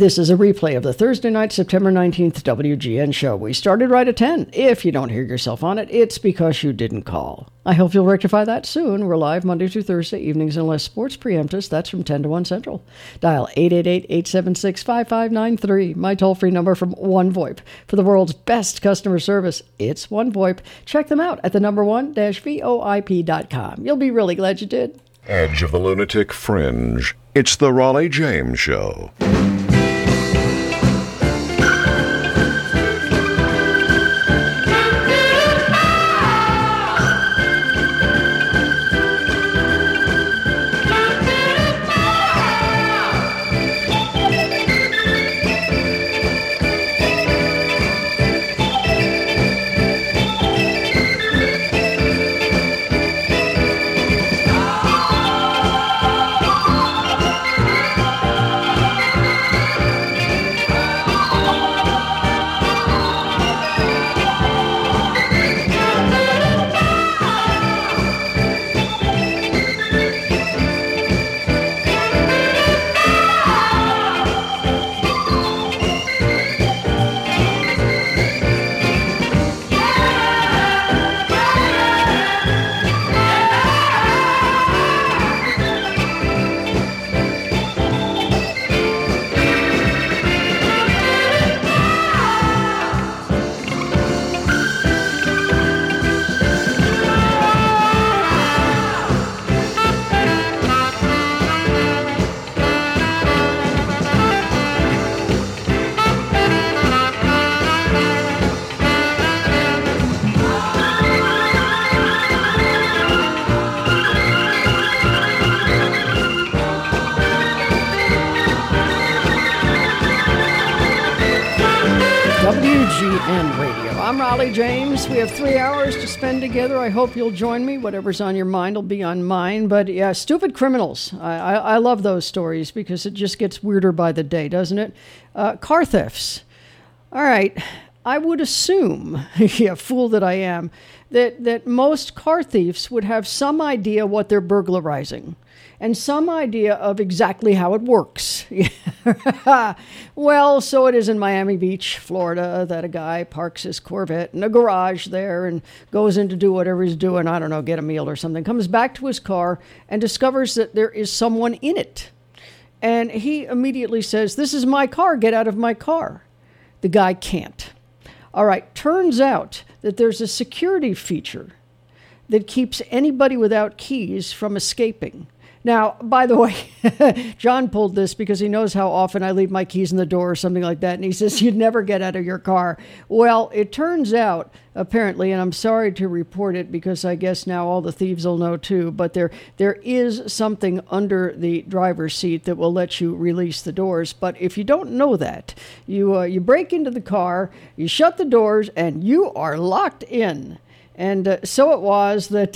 This is a replay of the Thursday night, September 19th WGN show. We started right at 10. If you don't hear yourself on it, it's because you didn't call. I hope you'll rectify that soon. We're live Monday through Thursday evenings unless sports preempt us. That's from 10 to 1 Central. Dial 888-876-5593. My toll-free number from OneVoIP. For the world's best customer service, it's OneVoIP. Check them out at the #1-VOIP.com. You'll be really glad you did. Edge of the Lunatic Fringe. It's the Raleigh James Show. WGN Radio. I'm Raleigh James. We have 3 hours to spend together. I hope you'll join me. Whatever's on your mind will be on mine. But yeah, stupid criminals. I love those stories because it just gets weirder by the day, doesn't it? Car thefts. All right. I would assume, yeah, fool that I am, that most car thieves would have some idea what they're burglarizing and some idea of exactly how it works. Well, so it is in Miami Beach, Florida, that a guy parks his Corvette in a garage there and goes in to do whatever he's doing, I don't know, get a meal or something, comes back to his car and discovers that there is someone in it. And he immediately says, "This is my car, get out of my car." The guy can't. All right, turns out that there's a security feature that keeps anybody without keys from escaping. Now, by the way, John pulled this because he knows how often I leave my keys in the door or something like that. And he says, "You'd never get out of your car." Well, it turns out, apparently, and I'm sorry to report it because I guess now all the thieves will know too, but there is something under the driver's seat that will let you release the doors. But if you don't know that, you break into the car, you shut the doors, and you are locked in. And so it was that,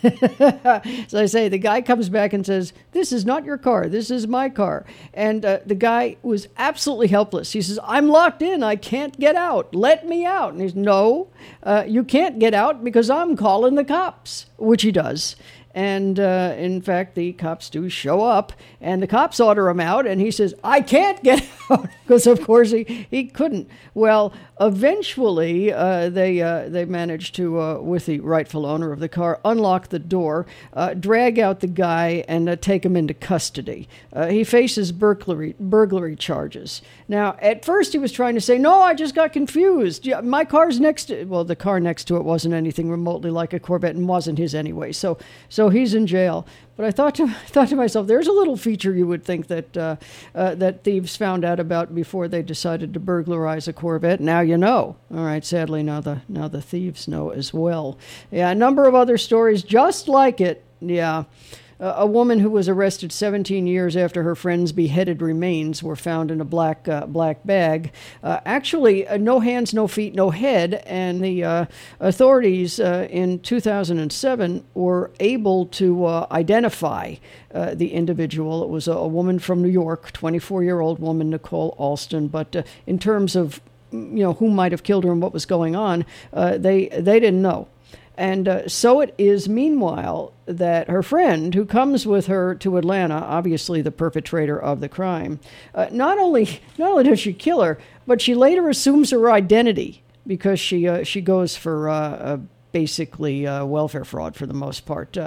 as I say, the guy comes back and says, "This is not your car. This is my car." And the guy was absolutely helpless. He says, "I'm locked in. I can't get out. Let me out." And he's, "No, you can't get out because I'm calling the cops," which he does. And in fact, the cops do show up, and the cops order him out, and he says, "I can't get out," because of course he couldn't. Well, eventually they managed to, with the rightful owner of the car, unlock the door, drag out the guy, and take him into custody. He faces burglary charges. Now, at first he was trying to say, "No, I just got confused. Yeah, my car's next to," well, the car next to it wasn't anything remotely like a Corvette and wasn't his anyway. So he's in jail. But I thought to myself, there's a little feature you would think that that thieves found out about before they decided to burglarize a Corvette. Now you know. All right. Sadly, now the thieves know as well. Yeah, a number of other stories just like it. Yeah. A woman who was arrested 17 years after her friend's beheaded remains were found in a black bag. Actually, no hands, no feet, no head. And the authorities in 2007 were able to identify the individual. It was a woman from New York, 24-year-old woman, Nicole Alston. But in terms of who might have killed her and what was going on, they didn't know. And so it is, meanwhile, that her friend, who comes with her to Atlanta, obviously the perpetrator of the crime, not only does she kill her, but she later assumes her identity because she goes for basically welfare fraud for the most part.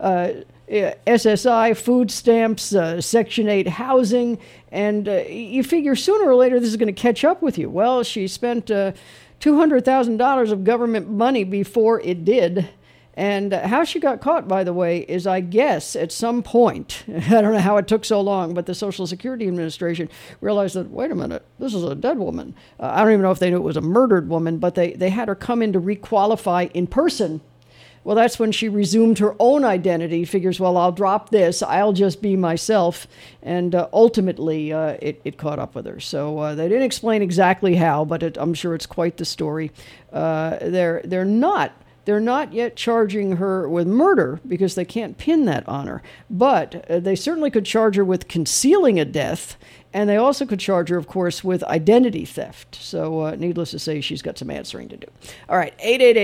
SSI, food stamps, Section 8 housing, and you figure sooner or later this is going to catch up with you. Well, she spent $200,000 of government money before it did. And how she got caught, by the way, is, I guess, at some point, I don't know how it took so long, but the Social Security Administration realized that, wait a minute, this is a dead woman. I don't even know if they knew it was a murdered woman, but they had her come in to requalify in person. Well, that's when she resumed her own identity, figures, well, I'll drop this, I'll just be myself, and ultimately it caught up with her. So they didn't explain exactly how, but I'm sure it's quite the story. They're not yet charging her with murder because they can't pin that on her. But they certainly could charge her with concealing a death, and they also could charge her, of course, with identity theft. So needless to say, she's got some answering to do. All right,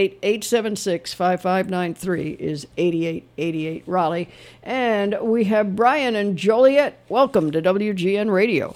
888-876-5593 is 8888 Raleigh. And we have Brian and Joliet. Welcome to WGN Radio.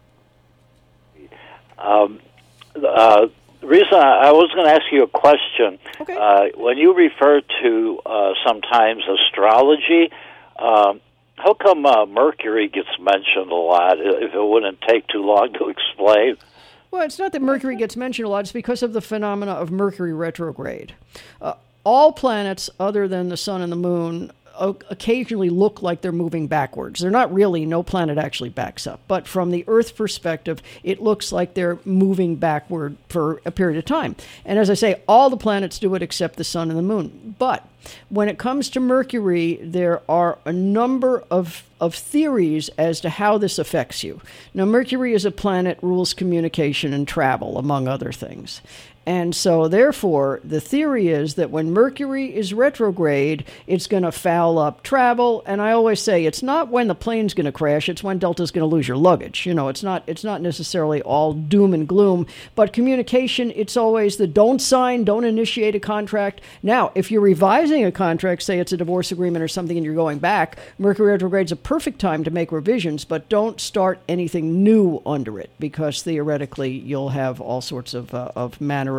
The reason I was going to ask you a question. Okay. When you refer to sometimes astrology, how come Mercury gets mentioned a lot, if it wouldn't take too long to explain? Well, it's not that Mercury gets mentioned a lot. It's because of the phenomena of Mercury retrograde. All planets other than the sun and the moon occasionally look like they're moving backwards. They're not really, no planet actually backs up. But from the Earth perspective, it looks like they're moving backward for a period of time. And as I say, all the planets do it except the sun and the moon. But when it comes to Mercury, there are a number of theories as to how this affects you. Now, Mercury as a planet rules communication and travel, among other things. And so, therefore, the theory is that when Mercury is retrograde, it's going to foul up travel. And I always say it's not when the plane's going to crash, it's when Delta's going to lose your luggage. You know, it's not necessarily all doom and gloom. But communication, it's always the don't sign, don't initiate a contract. Now, if you're revising a contract, say it's a divorce agreement or something and you're going back, Mercury retrograde's a perfect time to make revisions, but don't start anything new under it because theoretically you'll have all sorts of manner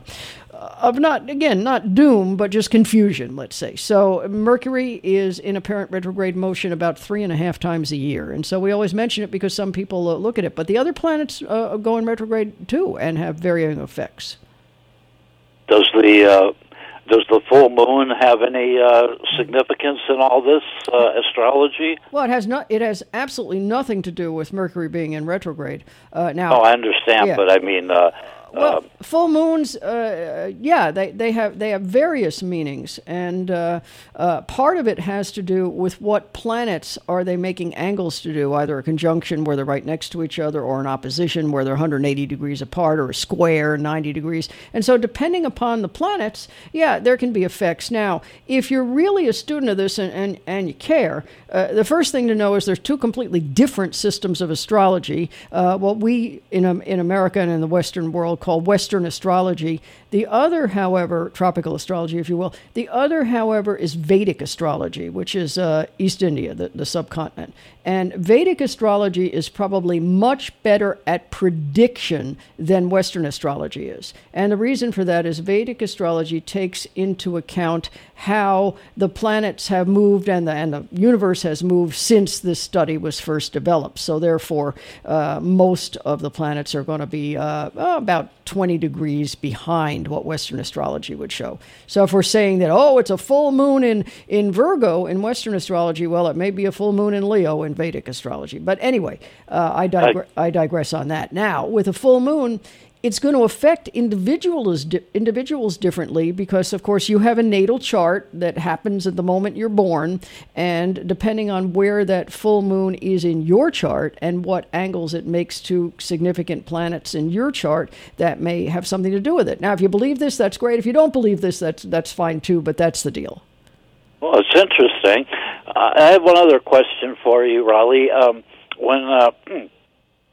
of not doom, but just confusion, let's say. So Mercury is in apparent retrograde motion about 3.5 times a year. And so we always mention it because some people look at it. But the other planets go in retrograde too and have varying effects. Does the full moon have any significance in all this astrology? Well, it has absolutely nothing to do with Mercury being in retrograde. Now, I understand, yeah. But I mean... well, full moons, they have various meanings, and part of it has to do with what planets are they making angles to do, either a conjunction where they're right next to each other, or an opposition where they're 180 degrees apart, or a square 90 degrees. And so depending upon the planets, there can be effects. Now, if you're really a student of this and you care, the first thing to know is there's two completely different systems of astrology. What we in America and in the Western world called Western astrology. The other, however, tropical astrology, if you will, the other, however, is Vedic astrology, which is East India, the subcontinent. And Vedic astrology is probably much better at prediction than Western astrology is. And the reason for that is Vedic astrology takes into account how the planets have moved and the universe has moved since this study was first developed. So therefore, most of the planets are going to be about 20 degrees behind what Western astrology would show. So if we're saying that, it's a full moon in Virgo in Western astrology, well, it may be a full moon in Leo in Vedic astrology. But anyway, I digress on that. Now, with a full moon, it's going to affect individuals differently because, of course, you have a natal chart that happens at the moment you're born, and depending on where that full moon is in your chart and what angles it makes to significant planets in your chart, that may have something to do with it. Now, if you believe this, that's great. If you don't believe this, that's fine too, but that's the deal. Well, it's interesting. I have one other question for you, Raleigh. When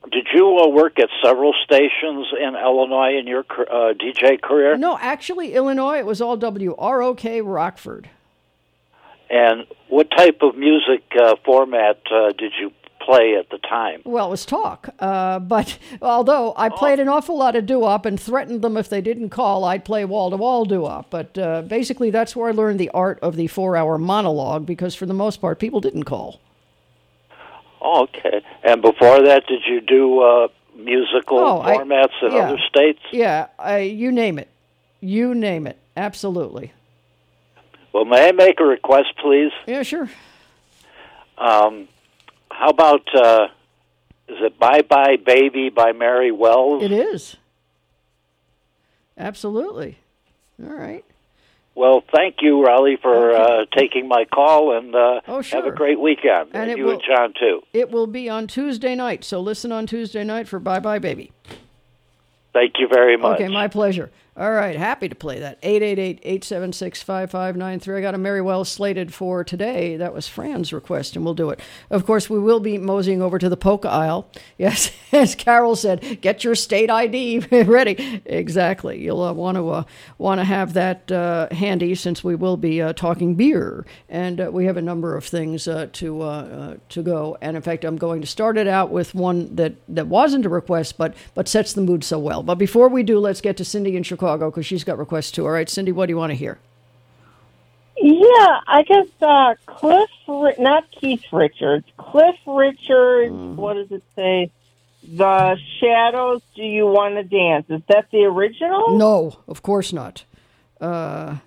Did you work at several stations in Illinois in your DJ career? No, actually, Illinois, it was all WROK Rockford. And what type of music format did you play at the time? Well, it was talk. But although I played an awful lot of doo-wop and threatened them if they didn't call, I'd play wall-to-wall doo-wop. But basically, that's where I learned the art of the 4-hour monologue, because for the most part, people didn't call. Oh, okay. And before that, did you do musical formats in other states? Yeah, you name it. You name it. Absolutely. Well, may I make a request, please? Yeah, sure. How about, is it Bye Bye Baby by Mary Wells? It is. Absolutely. All right. Well, thank you, Raleigh, for taking my call, and sure. have a great weekend. And you and John, too. It will be on Tuesday night, so listen on Tuesday night for Bye Bye Baby. Thank you very much. Okay, my pleasure. All right, happy to play that. 888-876-5593. I got a Mary Wells slated for today. That was Fran's request, and we'll do it. Of course, we will be moseying over to the polka aisle. Yes, as Carol said, get your state ID ready. Exactly. You'll want to have that handy, since we will be talking beer, and we have a number of things to go. And in fact, I'm going to start it out with one that wasn't a request, but sets the mood so well. But before we do, let's get to Cindy in Chicago, because she's got requests too. All right, Cindy, what do you want to hear? Yeah, I guess not Keith Richards, Cliff Richards, what does it say? The Shadows, Do You Want to Dance? Is that the original? No, of course not. All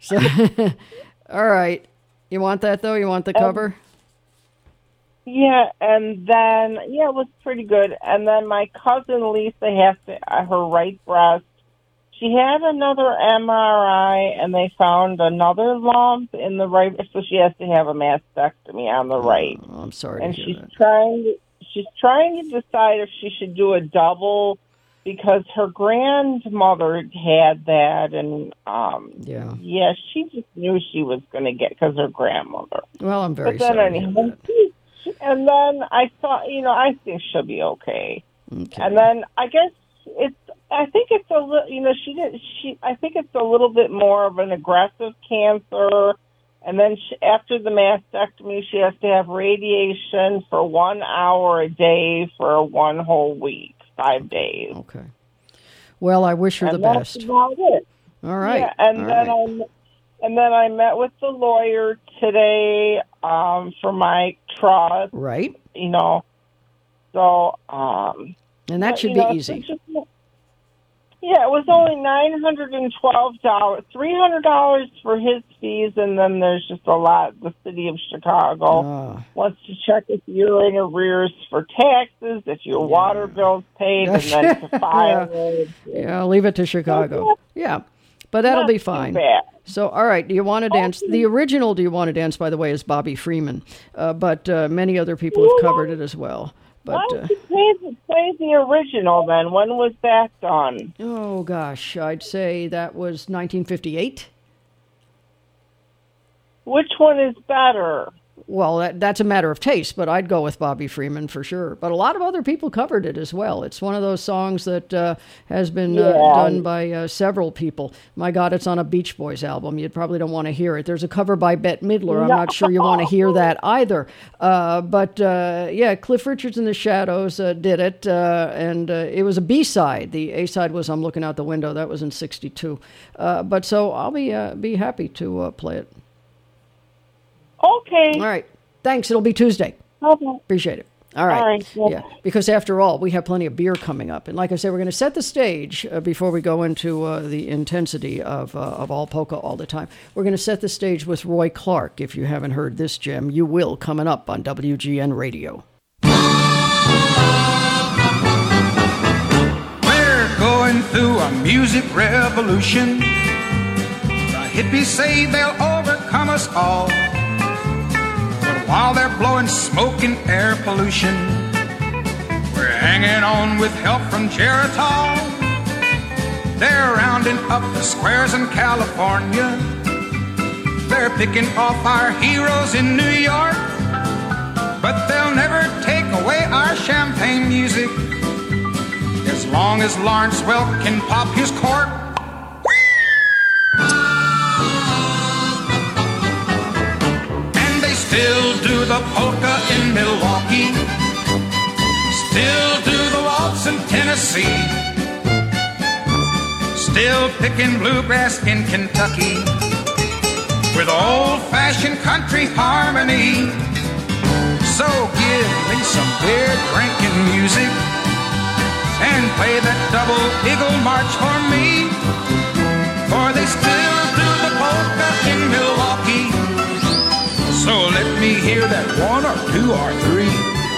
right. You want that, though? You want the cover? Yeah, and then, it was pretty good. And then my cousin Lisa has her right breast. She had another MRI, and they found another lump in the right, so she has to have a mastectomy on the right. Oh, I'm sorry. And she's trying to decide if she should do a double, because her grandmother had that, and she just knew she was going to get, because her grandmother. Well, I'm very sorry. And then I thought, I think she'll be okay. And then I guess I think it's a little, I think it's a little bit more of an aggressive cancer. And then after the mastectomy, she has to have radiation for 1 hour a day for 1 whole week, 5 days. Okay. Well, I wish her the best. That's about it. All right. Yeah, and then I met with the lawyer today for my trust. Right. So. And that should be easy. Yeah, it was only $912, $300 for his fees, and then there's just a lot. The city of Chicago wants to check if you're in arrears for taxes, if your water bill's paid, and then to file it. Yeah, leave it to Chicago. Yeah, but that'll be fine. So, all right, do you want to dance? The original Do You Want to Dance, by the way, is Bobby Freeman, but many other people have covered it as well. But, why don't you play the original, then? When was that done? Oh, gosh, I'd say that was 1958. Which one is better? Well, that's a matter of taste, but I'd go with Bobby Freeman for sure. But a lot of other people covered it as well. It's one of those songs that has been done by several people. My God, it's on a Beach Boys album. You probably don't want to hear it. There's a cover by Bette Midler. I'm not sure you want to hear that either. But Cliff Richards and the Shadows did it, and it was a B-side. The A-side was I'm Looking Out the Window. That was in '62. But so I'll be happy to play it. Okay. All right. Thanks. It'll be Tuesday. Okay. Appreciate it. All right. Yeah. Because after all, we have plenty of beer coming up. And like I said, we're going to set the stage before we go into the intensity of all polka all the time. We're going to set the stage with Roy Clark. If you haven't heard this gem, you will, coming up on WGN Radio. We're going through a music revolution. The hippies say they'll overcome us all. While they're blowing smoke and air pollution, we're hanging on with help from Geritol. They're rounding up the squares in California. They're picking off our heroes in New York. But they'll never take away our champagne music. As long as Lawrence Welk can pop his cork. And they still do the polka in Milwaukee. Still do the waltz in Tennessee. Still picking bluegrass in Kentucky with old-fashioned country harmony. So give me some beer drinking music and play that double eagle march for me. For they still do the polka in Milwaukee. So let me hear that one or two or three.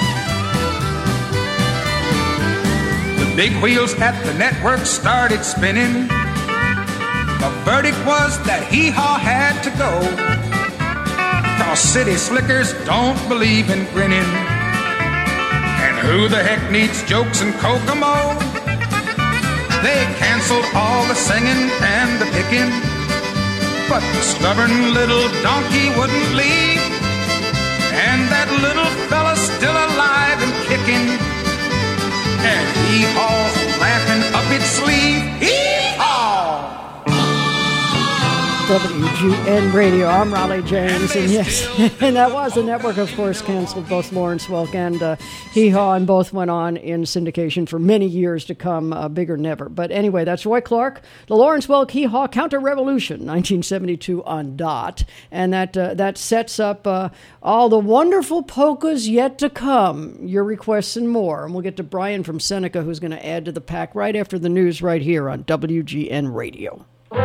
The big wheels at the network started spinning. The verdict was that Hee-Haw had to go. 'Cause city slickers don't believe in grinning. And who the heck needs jokes in Kokomo? They canceled all the singing and the picking. But the stubborn little donkey wouldn't leave. And that little fella's still alive and kicking. And Hee-Haw's laughing up its sleeve. Hee-Haw! WGN Radio. I'm Raleigh James, and yes, and that was the network, of course, canceled both Lawrence Welk and Hee-Haw, and both went on in syndication for many years to come, bigger than ever. But anyway, that's Roy Clark, the Lawrence Welk Hee-Haw Counter-Revolution, 1972 on DOT, and that sets up all the wonderful polkas yet to come, your requests and more. And we'll get to Brian from Seneca, who's going to add to the pack right after the news right here on WGN Radio.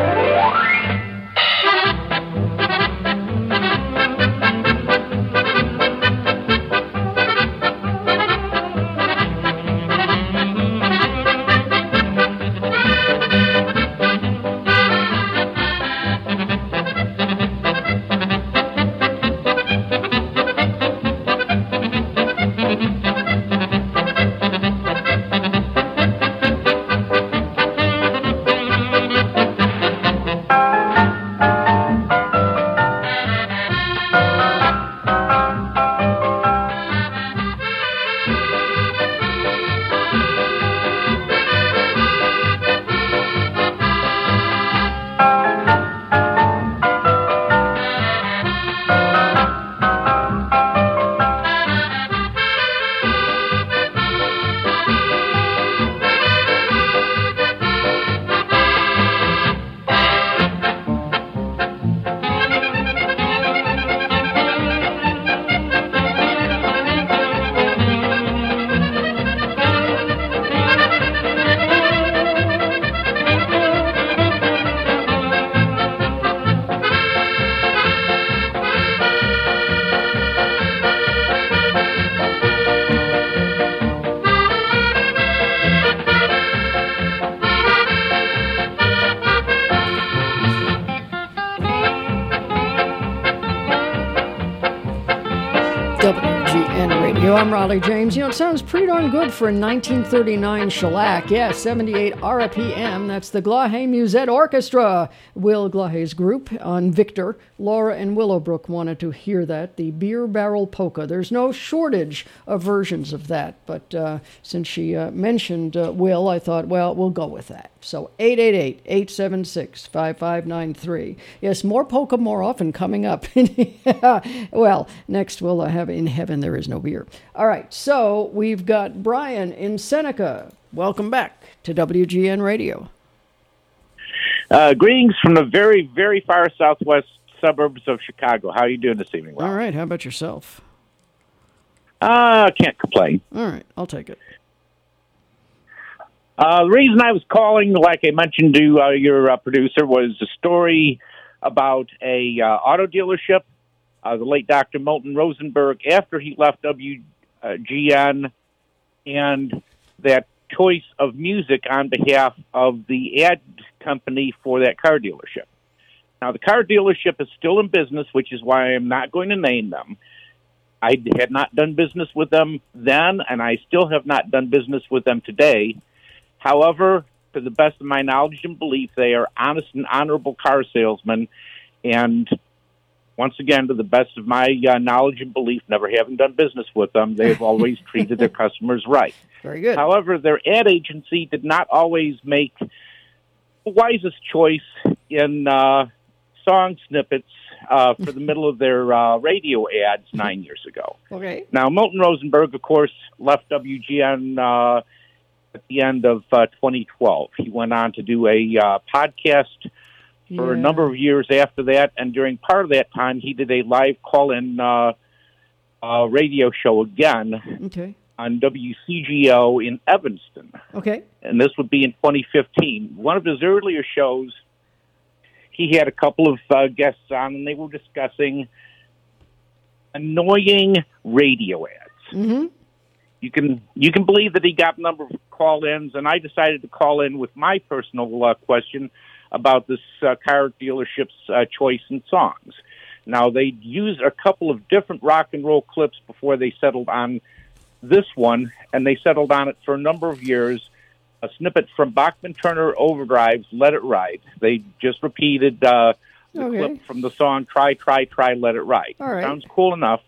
WGN Radio. I'm Raleigh James. You know, it sounds pretty darn good for a 1939 shellac. Yeah, 78 RPM. That's the Glahe Musette Orchestra. Will Glahe's group on Victor. Laura and Willowbrook wanted to hear that. The Beer Barrel Polka. There's no shortage of versions of that. But since she mentioned Will, I thought, well, we'll go with that. So 888-876-5593. Yes, more polka more often coming up. Well, next we'll have In Heaven There Is No Beer. All right, so we've got Brian in Seneca. Welcome back to WGN Radio. Greetings from the very, very far southwest suburbs of Chicago. How are you doing this evening, Rob? All right, how about yourself? Can't complain. All right, I'll take it. The reason I was calling, like I mentioned to your producer, was a story about a auto dealership. The late Dr. Milton Rosenberg, after he left WGN, and that choice of music on behalf of the ad company for that car dealership. Now, the car dealership is still in business, which is why I'm not going to name them. I had not done business with them then, and I still have not done business with them today. However, to the best of my knowledge and belief, they are honest and honorable car salesmen, and once again, to the best of my knowledge and belief, never having done business with them, they've always treated their customers right. Very good. However, their ad agency did not always make the wisest choice in song snippets for the middle of their radio ads 9 years ago. Okay. Now, Milton Rosenberg, of course, left WGN at the end of 2012. He went on to do a podcast for a number of years after that, and during part of that time, he did a live call-in radio show again on WCGO in Evanston. Okay. And this would be in 2015. One of his earlier shows, he had a couple of guests on, and they were discussing annoying radio ads. Mm-hmm. You can believe that he got a number of call-ins, and I decided to call in with my personal question about this car dealership's choice in songs. Now, they used a couple of different rock and roll clips before they settled on this one, and they settled on it for a number of years. A snippet from Bachman-Turner Overdrive's Let It Ride. They just repeated the clip from the song Try, Try, Try, Let It Ride. All right. Sounds cool enough.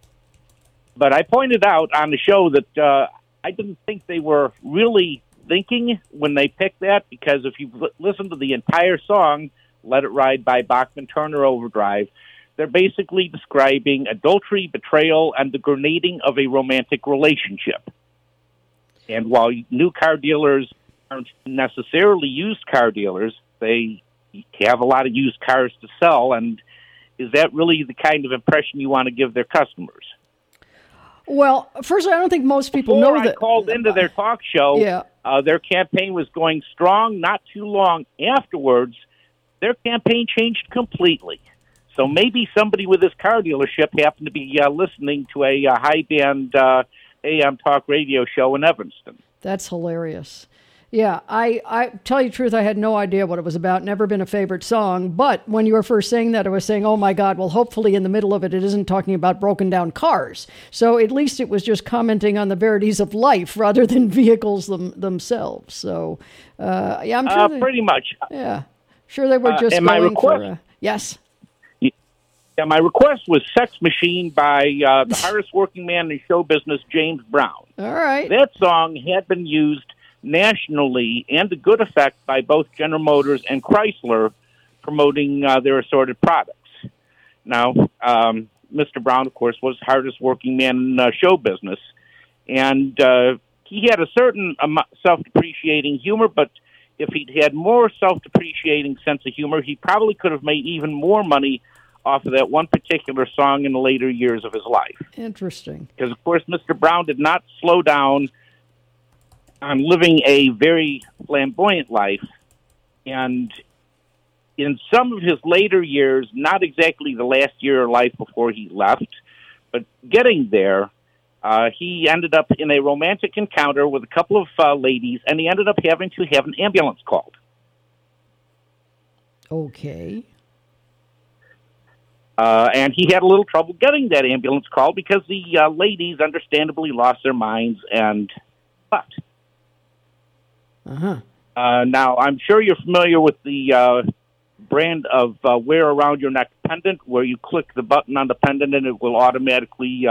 But I pointed out on the show that I didn't think they were really thinking when they picked that, because if you listen to the entire song, Let It Ride by Bachman-Turner Overdrive, they're basically describing adultery, betrayal, and the grenading of a romantic relationship. And while new car dealers aren't necessarily used car dealers, they have a lot of used cars to sell, and is that really the kind of impression you want to give their customers? Well, first, I don't think most people know that. I called into their talk show. Yeah. Their campaign was going strong. Not too long afterwards, their campaign changed completely. So maybe somebody with this car dealership happened to be listening to a high-band AM talk radio show in Evanston. That's hilarious. Yeah, I tell you the truth, I had no idea what it was about. Never been a favorite song. But when you were first saying that, I was saying, oh, my God, well, hopefully in the middle of it, it isn't talking about broken down cars. So at least it was just commenting on the verities of life rather than vehicles themselves. So, yeah, I'm sure. Pretty much. Yeah, sure they were just going for... yes. Yeah, my request was Sex Machine by the hardest working man in show business, James Brown. All right. That song had been used nationally and to good effect by both General Motors and Chrysler promoting their assorted products. Now, Mr. Brown, of course, was the hardest working man in show business, and he had a certain self-depreciating humor, but if he'd had more self-depreciating sense of humor, he probably could have made even more money off of that one particular song in the later years of his life. Interesting. Because, of course, Mr. Brown did not slow down on living a very flamboyant life. And in some of his later years, not exactly the last year of life before he left, but getting there, he ended up in a romantic encounter with a couple of ladies, and he ended up having to have an ambulance called. Okay. And he had a little trouble getting that ambulance call because the ladies understandably lost their minds and left. Now, I'm sure you're familiar with the brand of wear around your neck pendant, where you click the button on the pendant and it will automatically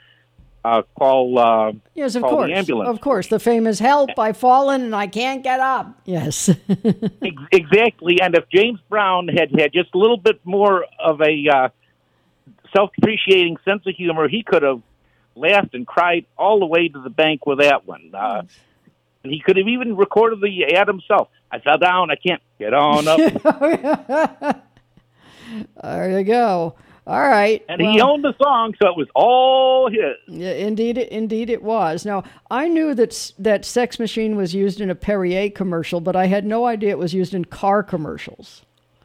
call yes, of call course. the ambulance. Of course, the famous "Help! I've fallen and I can't get up." Yes. Exactly. And if James Brown had just a little bit more of a self-depreciating sense of humor, he could have laughed and cried all the way to the bank with that one. And he could have even recorded the ad himself. I fell down. I can't get on up. There you go. All right. And he owned the song, so it was all his. Yeah, indeed it was. Now, I knew that Sex Machine was used in a Perrier commercial, but I had no idea it was used in car commercials.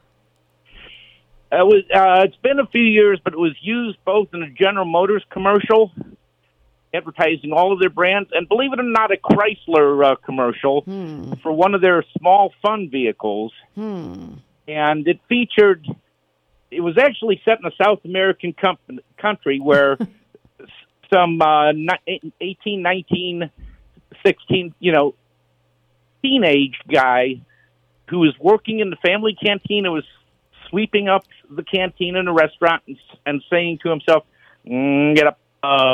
It's been a few years, but it was used both in a General Motors commercial, advertising all of their brands, and believe it or not, a Chrysler commercial for one of their small fun vehicles. And it featured, it was actually set in a South American country where some 18, 19, 16, teenage guy who was working in the family canteen. It was sweeping up the canteen in a restaurant and saying to himself, "Get up."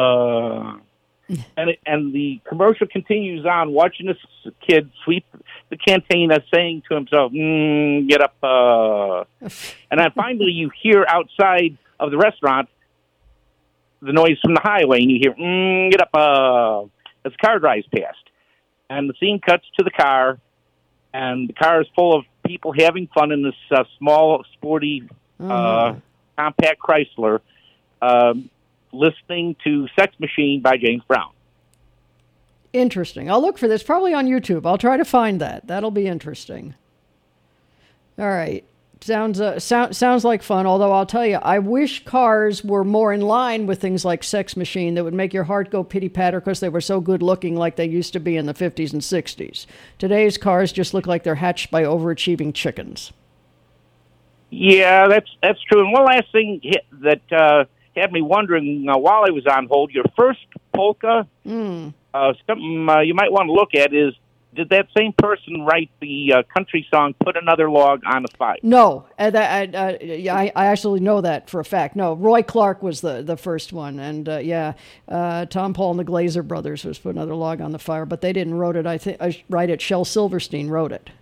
And the commercial continues on, watching this kid sweep the canteen and saying to himself, "Get up." And then finally you hear outside of the restaurant the noise from the highway, and you hear, "Get up." As the car drives past. And the scene cuts to the car, and the car is full of people having fun in this small, sporty, compact Chrysler, listening to Sex Machine by James Brown. Interesting. I'll look for this, probably on YouTube. I'll try to find that. That'll be interesting. All right. Sounds like fun, although I'll tell you, I wish cars were more in line with things like Sex Machine that would make your heart go pity-patter because they were so good looking like they used to be in the 50s and 60s. Today's cars just look like they're hatched by overachieving chickens. Yeah, that's true. And one last thing that had me wondering while I was on hold, your first polka, something you might want to look at is, did that same person write the country song, Put Another Log on the Fire? No. I actually know that for a fact. No, Roy Clark was the first one. And, Tom Paul and the Glazer Brothers was Put Another Log on the Fire, but they didn't write it. Shel Silverstein wrote it.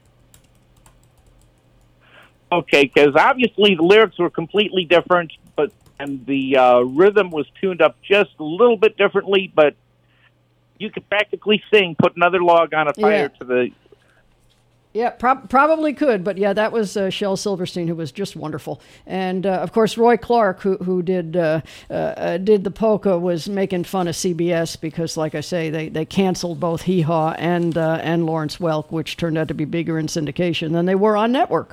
Okay, because obviously the lyrics were completely different, and the rhythm was tuned up just a little bit differently, but you could practically sing "Put Another Log on a Fire" to the... Yeah, probably could, but yeah, that was Shel Silverstein, who was just wonderful. And, of course, Roy Clark, who did the polka, was making fun of CBS because, like I say, they canceled both Hee Haw and Lawrence Welk, which turned out to be bigger in syndication than they were on network.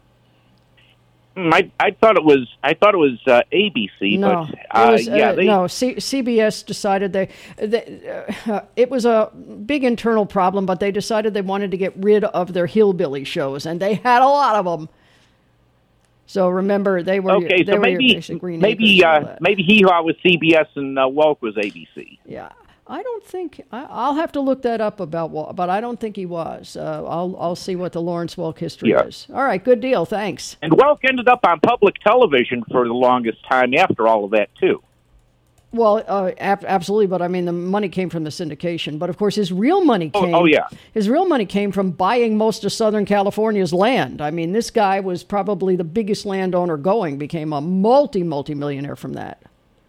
I thought it was ABC. No, but, it was, CBS decided it was a big internal problem, but they decided they wanted to get rid of their hillbilly shows, and they had a lot of them. So remember, they were okay. So maybe Hee Haw was CBS and Welk was ABC. Yeah. I don't think I'll have to look that up but I don't think he was. I'll see what the Lawrence Welk history is. All right, good deal. Thanks. And Welk ended up on public television for the longest time after all of that too. Well, absolutely, but I mean the money came from the syndication. But of course, his real money came. His real money came from buying most of Southern California's land. I mean, this guy was probably the biggest landowner going. Became a multi-millionaire from that.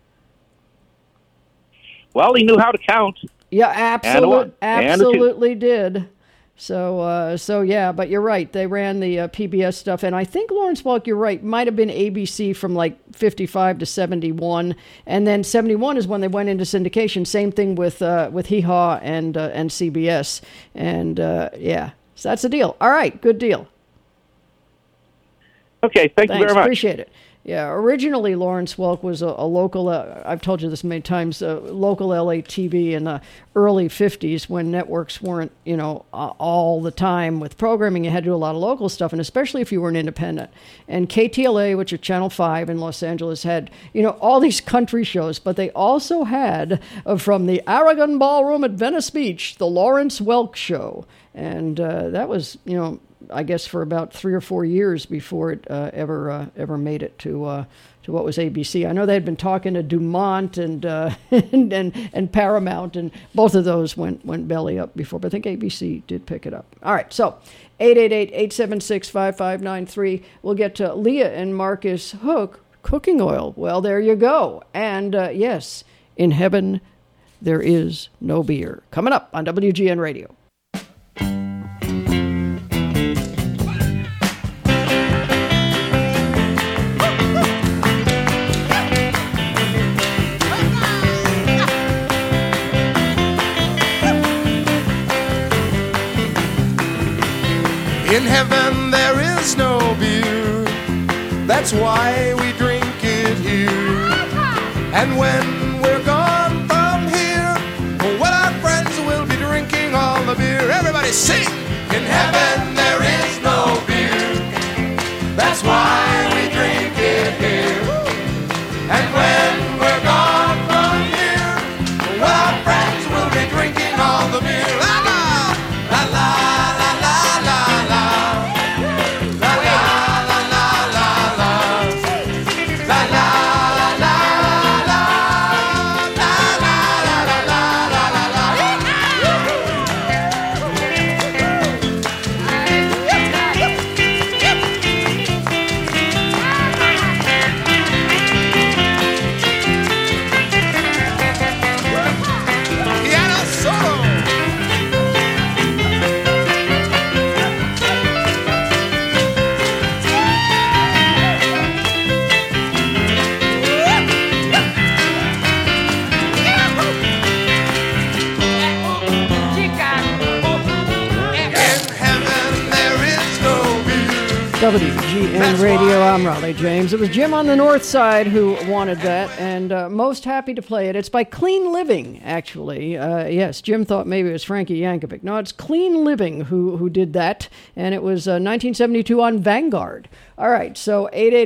Well, he knew how to count. Yeah, absolutely did. So yeah, but you're right. They ran the PBS stuff, and I think Lawrence Welk, you're right, might have been ABC from like 55 to 71, and then 71 is when they went into syndication. Same thing with Hee Haw and CBS, and so that's the deal. All right, good deal. Okay, thanks you very much. Appreciate it. Yeah, originally Lawrence Welk was a local, I've told you this many times, local LA TV in the early 50s when networks weren't, all the time with programming. You had to do a lot of local stuff, and especially if you were an independent. And KTLA, which is Channel 5 in Los Angeles, had, all these country shows, but they also had, from the Aragon Ballroom at Venice Beach, the Lawrence Welk Show. And that was, I guess for about 3 or 4 years before it ever made it to what was ABC. I know they had been talking to Dumont and and Paramount, and both of those went belly up before. But I think ABC did pick it up. All right, so 888-876-5593. We'll get to Leah and Marcus Hook, cooking oil. Well, there you go. And yes, in heaven there is no beer. Coming up on WGN Radio. In heaven there is no beer, that's why we drink it here. And when we're gone from here, well, our friends will be drinking all the beer. Everybody sing! In heaven there is no beer, that's why we drink it here. And when we're gone from here, well, our friends will be drinking all the beer. La la, la la. WGN Radio, I'm Raleigh James. It was Jim on the North Side who wanted that, and most happy to play it. It's by Clean Living, actually. Yes, Jim thought maybe it was Frankie Yankovic. No, it's Clean Living who did that, and it was 1972 on Vanguard. All right, so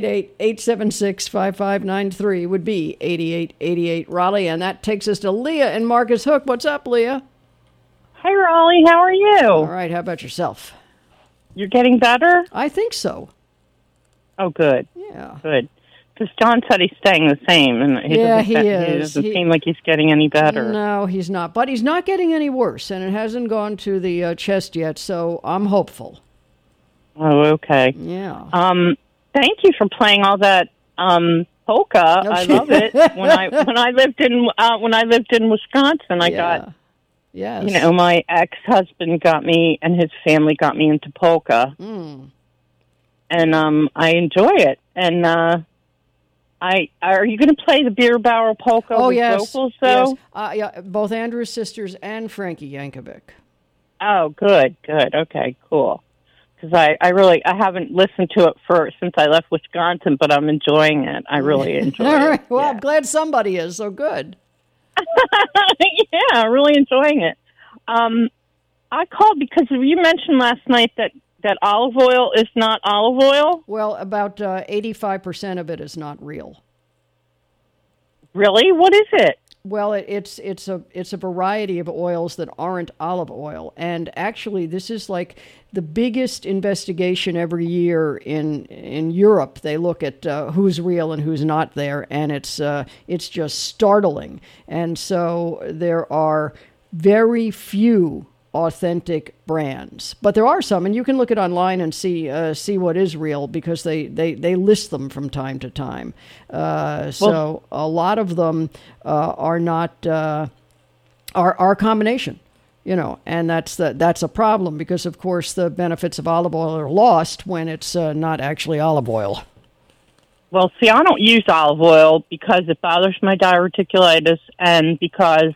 888-876-5593 would be 8888 Raleigh, and that takes us to Leah and Marcus Hook. What's up, Leah? Hi, Raleigh. How are you? All right, how about yourself? You're getting better? I think so. Oh, good. Yeah. Good. Because John said he's staying the same, and he is. He doesn't seem like he's getting any better. No, he's not. But he's not getting any worse, and it hasn't gone to the chest yet, so I'm hopeful. Oh, okay. Yeah. Thank you for playing all that polka. Okay. I love it. When I lived in Wisconsin, I got. Yes. You know, my ex-husband got me, and his family got me into polka. Mm. And I enjoy it. And are you going to play the beer barrel polka with vocals, though? Yes. Yeah, both Andrew's sisters and Frankie Yankovic. Oh, good. Okay, cool. Because I haven't listened to it since I left Wisconsin, but I'm enjoying it. I really enjoy it. All right. Well, yeah. I'm glad somebody is, so good. Yeah, really enjoying it. I called because you mentioned last night that olive oil is not olive oil. Well, about 85% of it is not real. Really? What is it? Well, it's a variety of oils that aren't olive oil, and actually, this is like the biggest investigation every year in Europe. They look at who's real and who's not there, and it's just startling. And so there are very few authentic brands, but there are some, and you can look it online and see what is real because they list them from time to time. So a lot of them are not are a combination, you know, and that's a problem because of course the benefits of olive oil are lost when it's not actually olive oil. Well, see, I don't use olive oil because it bothers my diverticulitis and because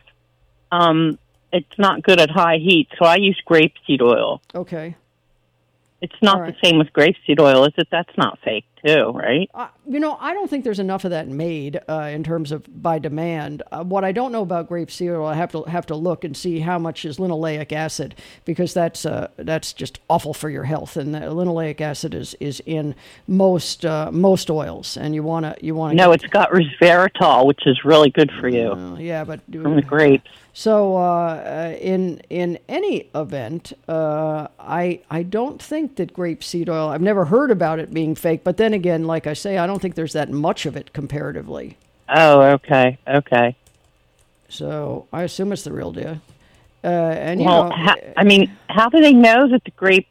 it's not good at high heat, so I use grapeseed oil. Okay. It's not the same with grapeseed oil, is it? That's not fake, too, right? You know, I don't think there's enough of that made in terms of by demand. What I don't know about grapeseed oil, I have to look and see how much is linoleic acid because that's just awful for your health. And linoleic acid is in most oils, and you want to. No, it's got resveratrol, which is really good for you. Yeah, but from the grapes. So in any event, I don't think that grapeseed oil, I've never heard about it being fake, but then again, like I say, I don't think there's that much of it comparatively. Oh, okay. So I assume it's the real deal. And well, how do they know that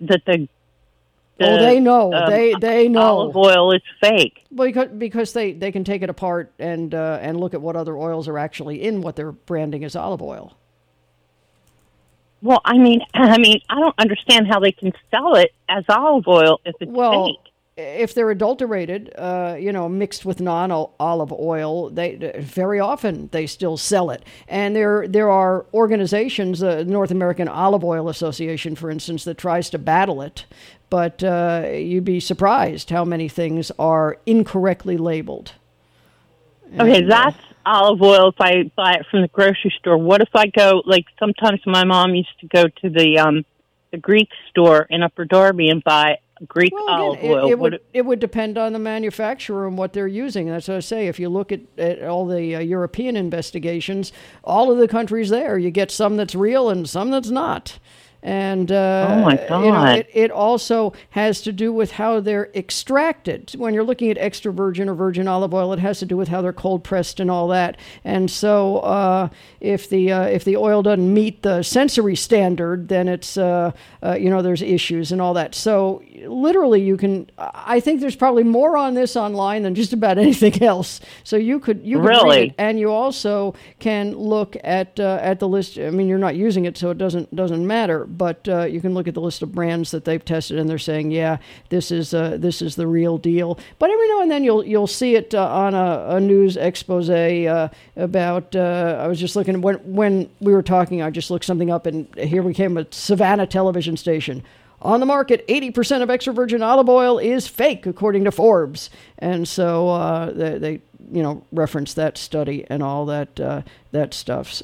they know. They know olive oil is fake. Well, because they can take it apart and look at what other oils are actually in what they're branding as olive oil. Well, I mean, I don't understand how they can sell it as olive oil if it's fake. If they're adulterated, mixed with non-olive oil, they very often they still sell it. And there are organizations, the North American Olive Oil Association, for instance, that tries to battle it. But you'd be surprised how many things are incorrectly labeled. Okay, that's olive oil if I buy it from the grocery store. What if I go, like sometimes my mom used to go to the Greek store in Upper Darby and buy Greek olive oil. It would depend on the manufacturer and what they're using. That's what I say. If you look at all the European investigations, all of the countries there, you get some that's real and some that's not. And oh my God. It also has to do with how they're extracted. When you're looking at extra virgin or virgin olive oil, it has to do with how they're cold pressed and all that. And so if the oil doesn't meet the sensory standard, then it's there's issues and all that. So literally, I think there's probably more on this online than just about anything else. So you could read it, and you also can look at the list. I mean, you're not using it, so it doesn't matter. But you can look at the list of brands that they've tested, and they're saying, yeah, this is the real deal. But every now and then you'll see it on a news expose about. I was just looking when we were talking. I just looked something up, and here we came a Savannah television station. on the market, 80% of extra virgin olive oil is fake, according to Forbes. And so they reference that study and all that stuff.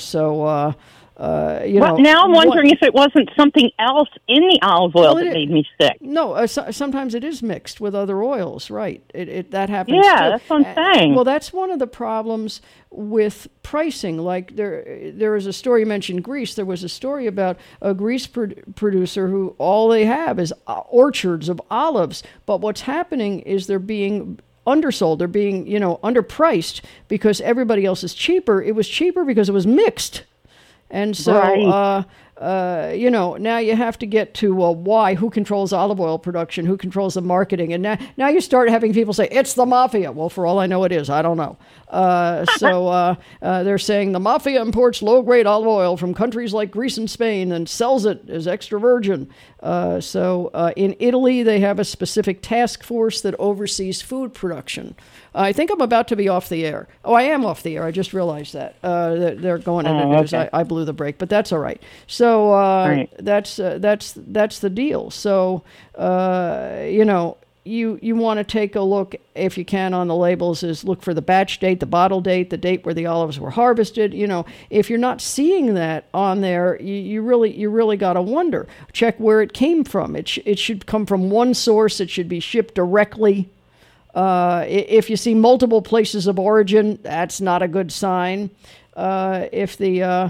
Now I'm wondering if it wasn't something else in the olive oil that made me sick. No, sometimes it is mixed with other oils, right? That happens. Yeah, too. that's what I'm saying. Well, that's one of the problems with pricing. Like there was a story, you mentioned Greece. There was a story about a Greece producer who all they have is orchards of olives. But what's happening is they're being undersold. They're being, underpriced because everybody else is cheaper. It was cheaper because it was mixed. And so, right. Now you have to get to why, who controls olive oil production, who controls the marketing. And now you start having people say, it's the mafia. Well, for all I know, it is. I don't know. They're saying the mafia imports low-grade olive oil from countries like Greece and Spain and sells it as extra virgin. In Italy, they have a specific task force that oversees food production. I think I'm about to be off the air. Oh, I am off the air. I just realized that. They're going into news. Okay. I blew the break, but that's all right. So right. That's the deal. So you want to take a look, if you can, on the labels. Is look for the batch date, the bottle date, the date where the olives were harvested. If you're not seeing that on there, you really got to wonder. Check where it came from. It should come from one source. It should be shipped directly. If you see multiple places of origin, that's not a good sign. If the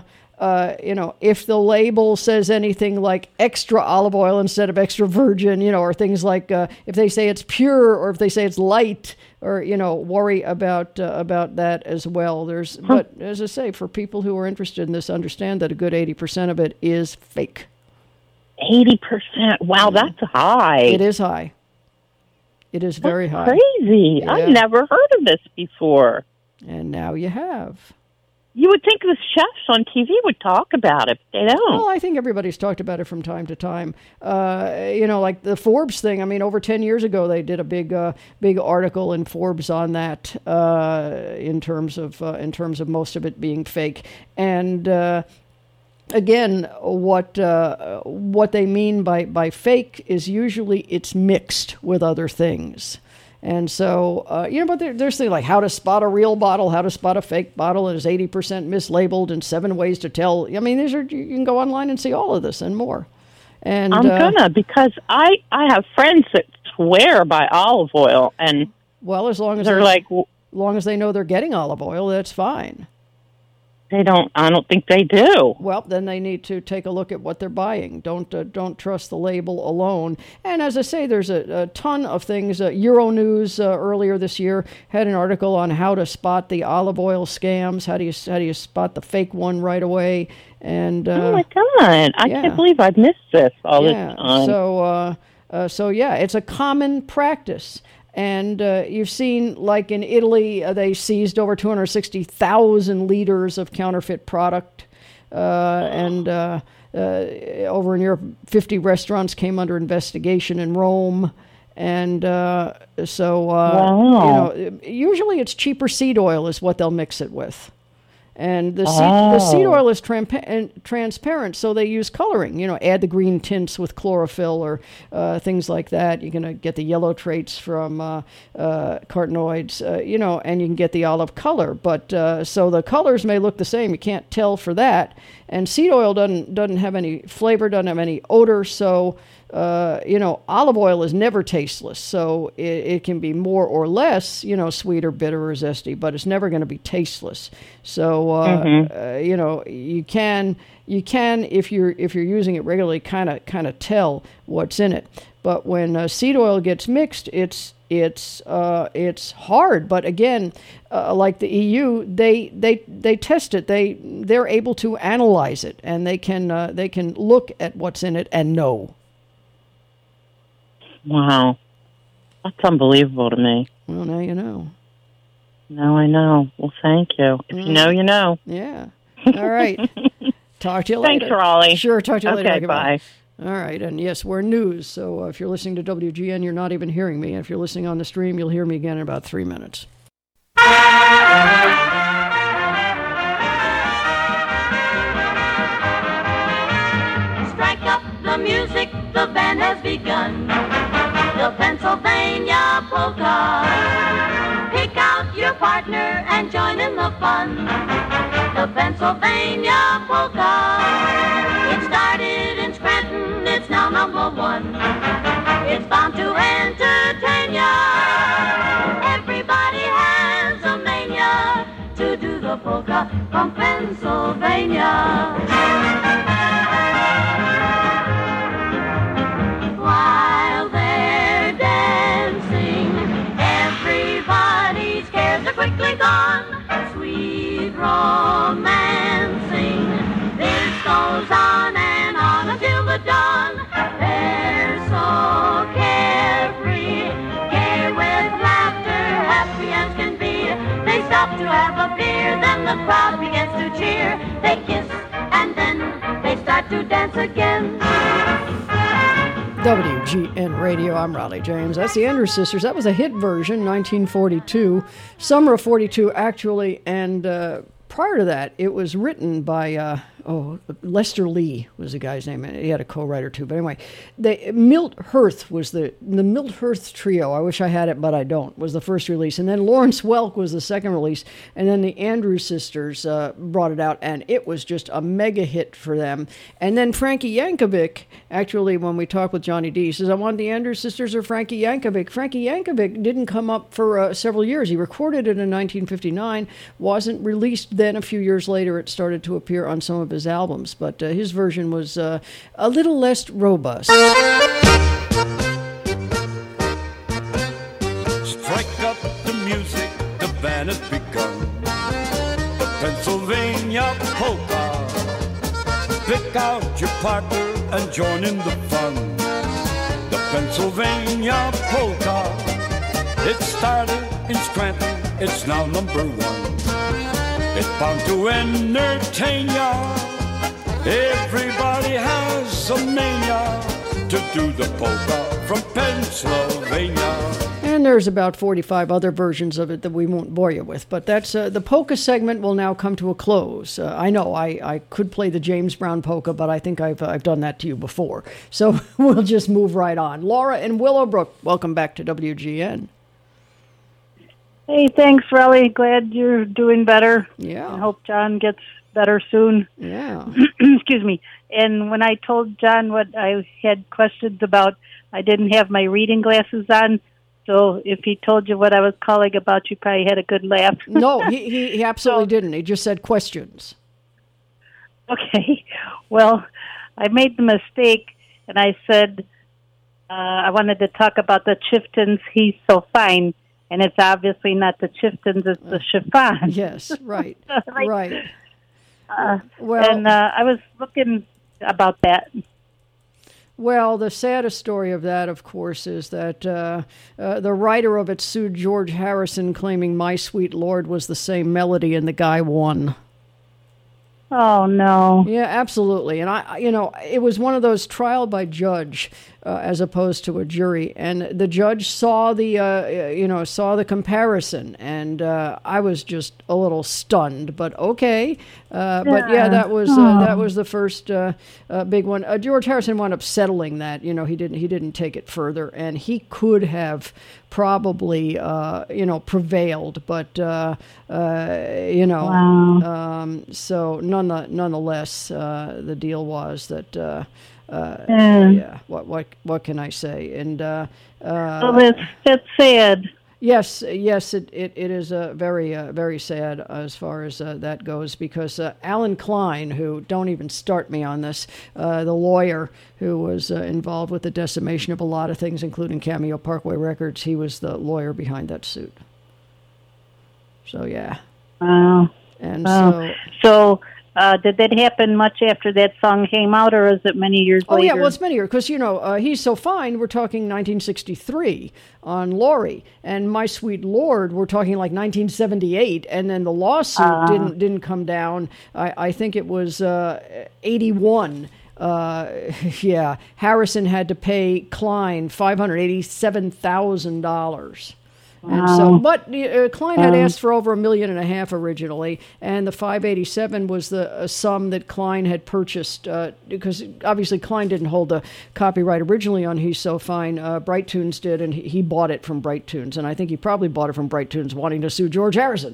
label says anything like extra olive oil instead of extra virgin, or things like if they say it's pure or if they say it's light, or worry about that as well. But as I say, for people who are interested in this, understand that a good 80% of it is fake. 80%. Wow, that's high. It is high. It is very high. Crazy. Yeah. I've never heard of this before. And now you have. You would think the chefs on TV would talk about it, but they don't. Well, I think everybody's talked about it from time to time. Like the Forbes thing. I mean, over 10 years ago, they did a big article in Forbes on that in terms of most of it being fake. And again, what they mean by fake is usually it's mixed with other things. And so, but there's things like how to spot a real bottle, how to spot a fake bottle that is 80% mislabeled, and 7 ways to tell. I mean, you can go online and see all of this and more. And I'm because I have friends that swear by olive oil, and well, as long as they know they're getting olive oil, that's fine. They don't. I don't think they do. Well, then they need to take a look at what they're buying. Don't trust the label alone. And as I say, there's a ton of things. Euronews earlier this year had an article on how to spot the olive oil scams. How do you spot the fake one right away? And oh my God, I can't believe I've missed this all this time. So it's a common practice. And you've seen, like in Italy, they seized over 260,000 liters of counterfeit product. And over in Europe, 50 restaurants came under investigation in Rome. And usually it's cheaper seed oil is what they'll mix it with. And the seed oil is transparent, so they use coloring. Add the green tints with chlorophyll or things like that. You're going to get the yellow traits from carotenoids, and you can get the olive color. But so the colors may look the same. You can't tell for that. And seed oil doesn't have any flavor, doesn't have any odor, so olive oil is never tasteless, so it can be more or less, sweet or bitter or zesty, but it's never going to be tasteless. So, you can if you're using it regularly, kind of tell what's in it. But when seed oil gets mixed, it's hard. But again, like the EU, they test it. They're able to analyze it, and they can look at what's in it and know. Wow. That's unbelievable to me. Well, now you know. Now I know. Well, thank you. If you know, you know. Yeah. All right. Talk to you later. Thanks, Raleigh. Sure, talk to you later. Okay, bye. All right, and yes, we're news, so if you're listening to WGN, you're not even hearing me. If you're listening on the stream, you'll hear me again in about 3 minutes. Strike up the music. music, the band has begun. The Pennsylvania Polka. Pick out your partner and join in the fun. The Pennsylvania Polka. It started in Scranton, it's now #1. It's bound to entertain ya. Everybody has a mania to do the polka from Pennsylvania. While they're dancing, everybody's cares are quickly gone. Sweet romancing, this goes on and on until the dawn. They're so carefree, gay with laughter, happy as can be. They stop to have a beer, then the crowd begins to cheer. They kiss and then they start to dance again. WGN Radio, I'm Raleigh James. That's the Andrews Sisters. That was a hit version, 1942. Summer of 42, actually, and prior to that, it was written by Lester Lee was the guy's name. He had a co-writer too. But anyway, Milt Hirth was the Milt Hirth Trio. I wish I had it, but I don't. Was the first release, and then Lawrence Welk was the second release, and then the Andrews Sisters brought it out, and it was just a mega hit for them. And then Frankie Yankovic, actually, when we talked with Johnny D, he says, "I want the Andrews Sisters or Frankie Yankovic." Frankie Yankovic didn't come up for several years. He recorded it in 1959, wasn't released then. A few years later, it started to appear on some of his albums, but his version was a little less robust. Strike up the music, the band has begun. The Pennsylvania Polka. Pick out your partner and join in the fun. The Pennsylvania Polka. It started in Scranton, it's now #1. It's bound to entertain ya. Everybody has a mania to do the polka from Pennsylvania. And there's about 45 other versions of it that we won't bore you with. But that's the polka segment will now come to a close. I know I could play the James Brown polka, but I think I've done that to you before. So we'll just move right on. Laura in Willowbrook, welcome back to WGN. Hey, thanks, Raleigh. Glad you're doing better. Yeah. I hope John gets better soon. Yeah. Excuse me. And when I told John what I had questions about, I didn't have my reading glasses on. So if he told you what I was calling about, you probably had a good laugh. No, he absolutely didn't. He just said questions. Okay. Well, I made the mistake, and I said I wanted to talk about the Chiftons, He's So Fine. And it's obviously not the Chiftons, it's the chiffon. Yes, right, right. I was looking about that. Well, the saddest story of that, of course, is that the writer of it sued George Harrison, claiming My Sweet Lord was the same melody, and the guy won. Oh, no. Yeah, absolutely. And it was one of those trial by judge as opposed to a jury. And the judge saw the comparison. And I was just a little stunned, but okay. But yeah, that was the first big one. George Harrison wound up settling that. He didn't take it further, and he could have probably prevailed, but wow. So nonetheless, the deal was that what can I say? And that's sad. Yes, it is very very sad as far as that goes, because Alan Klein, who, don't even start me on this, the lawyer who was involved with the decimation of a lot of things, including Cameo Parkway Records, he was the lawyer behind that suit. So yeah. Wow. And so did that happen much after that song came out, or is it many years later? Oh, yeah, well, it's many years, because, He's So Fine, we're talking 1963 on Laurie, and My Sweet Lord, we're talking like 1978, and then the lawsuit didn't come down. I think it was 81. Harrison had to pay Klein $587,000. And so, but Klein had asked for over $1.5 million originally, and the 587 was the sum that Klein had purchased because obviously Klein didn't hold the copyright originally on "He's So Fine." Bright Tunes did, and he bought it from Bright Tunes, and I think he probably bought it from Bright Tunes, wanting to sue George Harrison.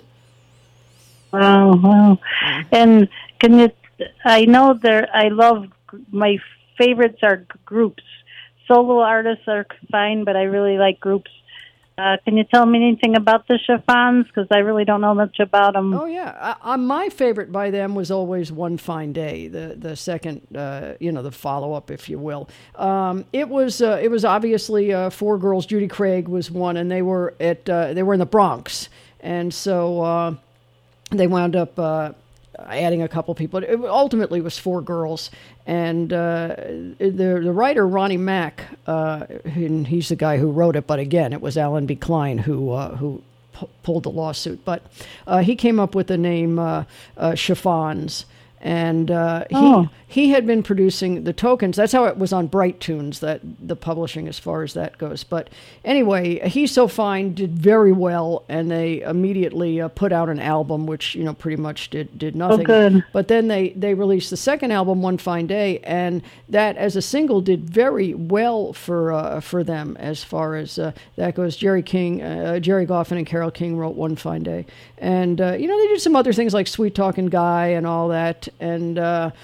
Wow. And can you? I know I love my favorites are groups. Solo artists are fine, but I really like groups. Can you tell me anything about the Chiffons? Because I really don't know much about them. Oh, yeah. My favorite by them was always One Fine Day, the second, the follow-up, if you will. It was obviously four girls. Judy Craig was one, and they were in the Bronx. And so they wound up adding a couple people. It ultimately was four girls. And the writer, Ronnie Mack, and he's the guy who wrote it, but again, it was Alan B. Klein who pulled the lawsuit. But he came up with the name Chiffons. And he had been producing the Tokens. That's how it was on Bright Tunes, that the publishing as far as that goes. But anyway, He's So Fine did very well, and they immediately put out an album, which pretty much did nothing. Oh, good. But then they released the second album, One Fine Day, and that as a single did very well for them as far as that goes. Jerry Goffin and Carole King wrote One Fine Day, and they did some other things like Sweet Talking Guy and all that. And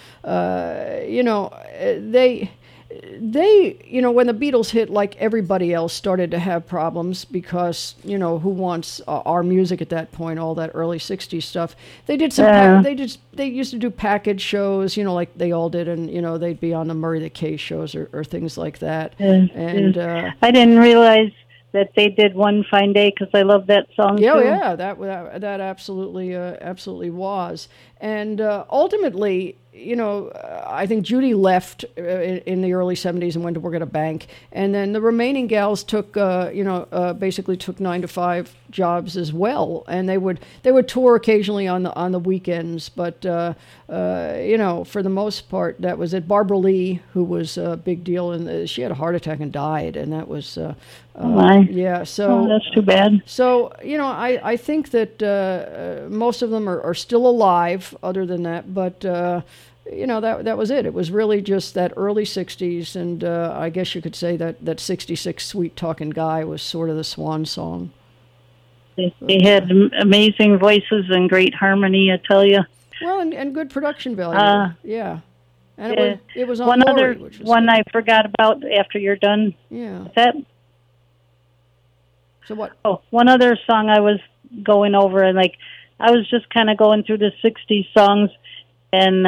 they when the Beatles hit, like everybody else, started to have problems because who wants our music at that point? All that early '60s stuff. They did some. They used to do package shows, like they all did, and they'd be on the Murray the K shows or things like that. And I didn't realize that they did One Fine Day because I love that song too. Yeah, that absolutely was. And ultimately, I think Judy left in the early 70s and went to work at a bank. And then the remaining gals took, basically took 9 to 5 jobs as well. And they would tour occasionally on the weekends. But, for the most part, that was it. Barbara Lee, who was a big deal, and she had a heart attack and died. And that was, yeah. So that's too bad. So, I think that most of them are still alive, other than that, but that was it. It was really just that early 60s, and I guess you could say that 66 Sweet Talking Guy was sort of the swan song. They had amazing voices and great harmony, I tell you. Well, and good production value. Yeah. And it was on one Lori, other which was one good. I forgot about after you're done. Yeah. Is that? So what? Oh, one other song I was going over, and I was just kind of going through the 60s songs, and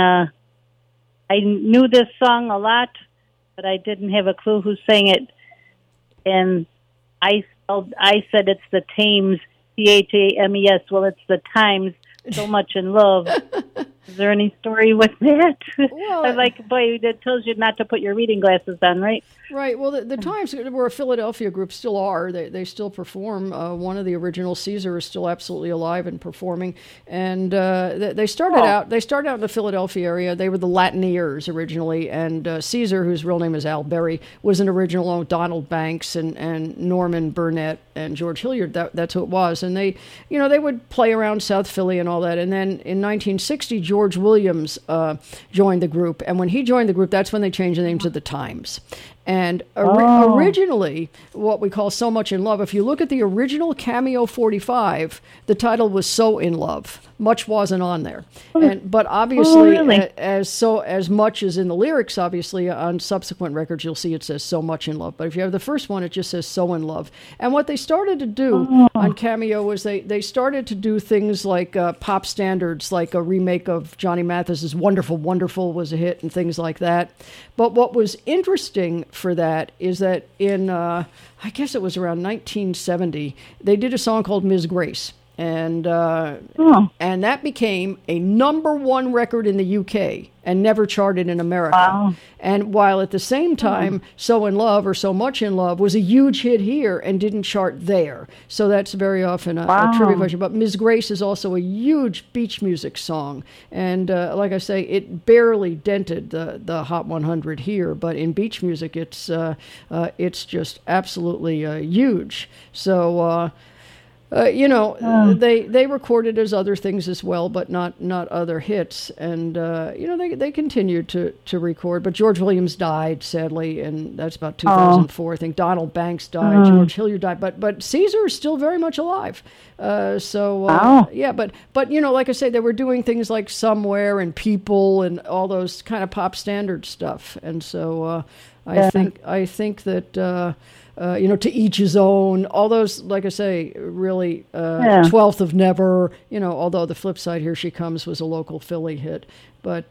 I knew this song a lot, but I didn't have a clue who sang it. And I said it's the Thames, Thames. Well, it's the Times, So Much in Love. Is there any story with that? Well, I'm like, boy, that tells you not to put your reading glasses on, right? Right. Well, the Times were a Philadelphia group, still are. They still perform. One of the original, Caesar, is still absolutely alive and performing. And they started out. They started out in the Philadelphia area. They were the Latineers originally, and Caesar, whose real name is Al Berry, was an original Donald Banks and Norman Burnett and George Hilliard. That's who it was. And they would play around South Philly and all that. And then in 1960, George Williams joined the group, and when he joined the group, that's when they changed the name to the Times. And originally, what we call So Much in Love, if you look at the original Cameo 45, the title was So in Love. Much wasn't on there. But obviously, as much as in the lyrics, obviously, on subsequent records, you'll see it says So Much in Love. But if you have the first one, it just says So in Love. And what they started to do on Cameo was they started to do things like pop standards, like a remake of Johnny Mathis's Wonderful, Wonderful was a hit and things like that. But what was interesting for that is that in, I guess it was around 1970, they did a song called Ms. Grace. And that became a #1 record in the UK and never charted in America. Wow. And while at the same time, So in Love or So Much in Love was a huge hit here and didn't chart there. So that's very often a trivia question. But Ms. Grace is also a huge beach music song. And like I say, it barely dented the Hot 100 here. But in beach music, it's just absolutely huge. So they recorded as other things as well, but not other hits. And they continued to record. But George Williams died sadly, and that's about 2004. I think Donald Banks died. George Hilliard died. But Caesar is still very much alive. Yeah. But like I say, they were doing things like Somewhere and People and all those kind of pop standard stuff. And so I think that. To each his own, all those, like I say, really, 12th of Never, although the flip side, Here She Comes was a local Philly hit. But,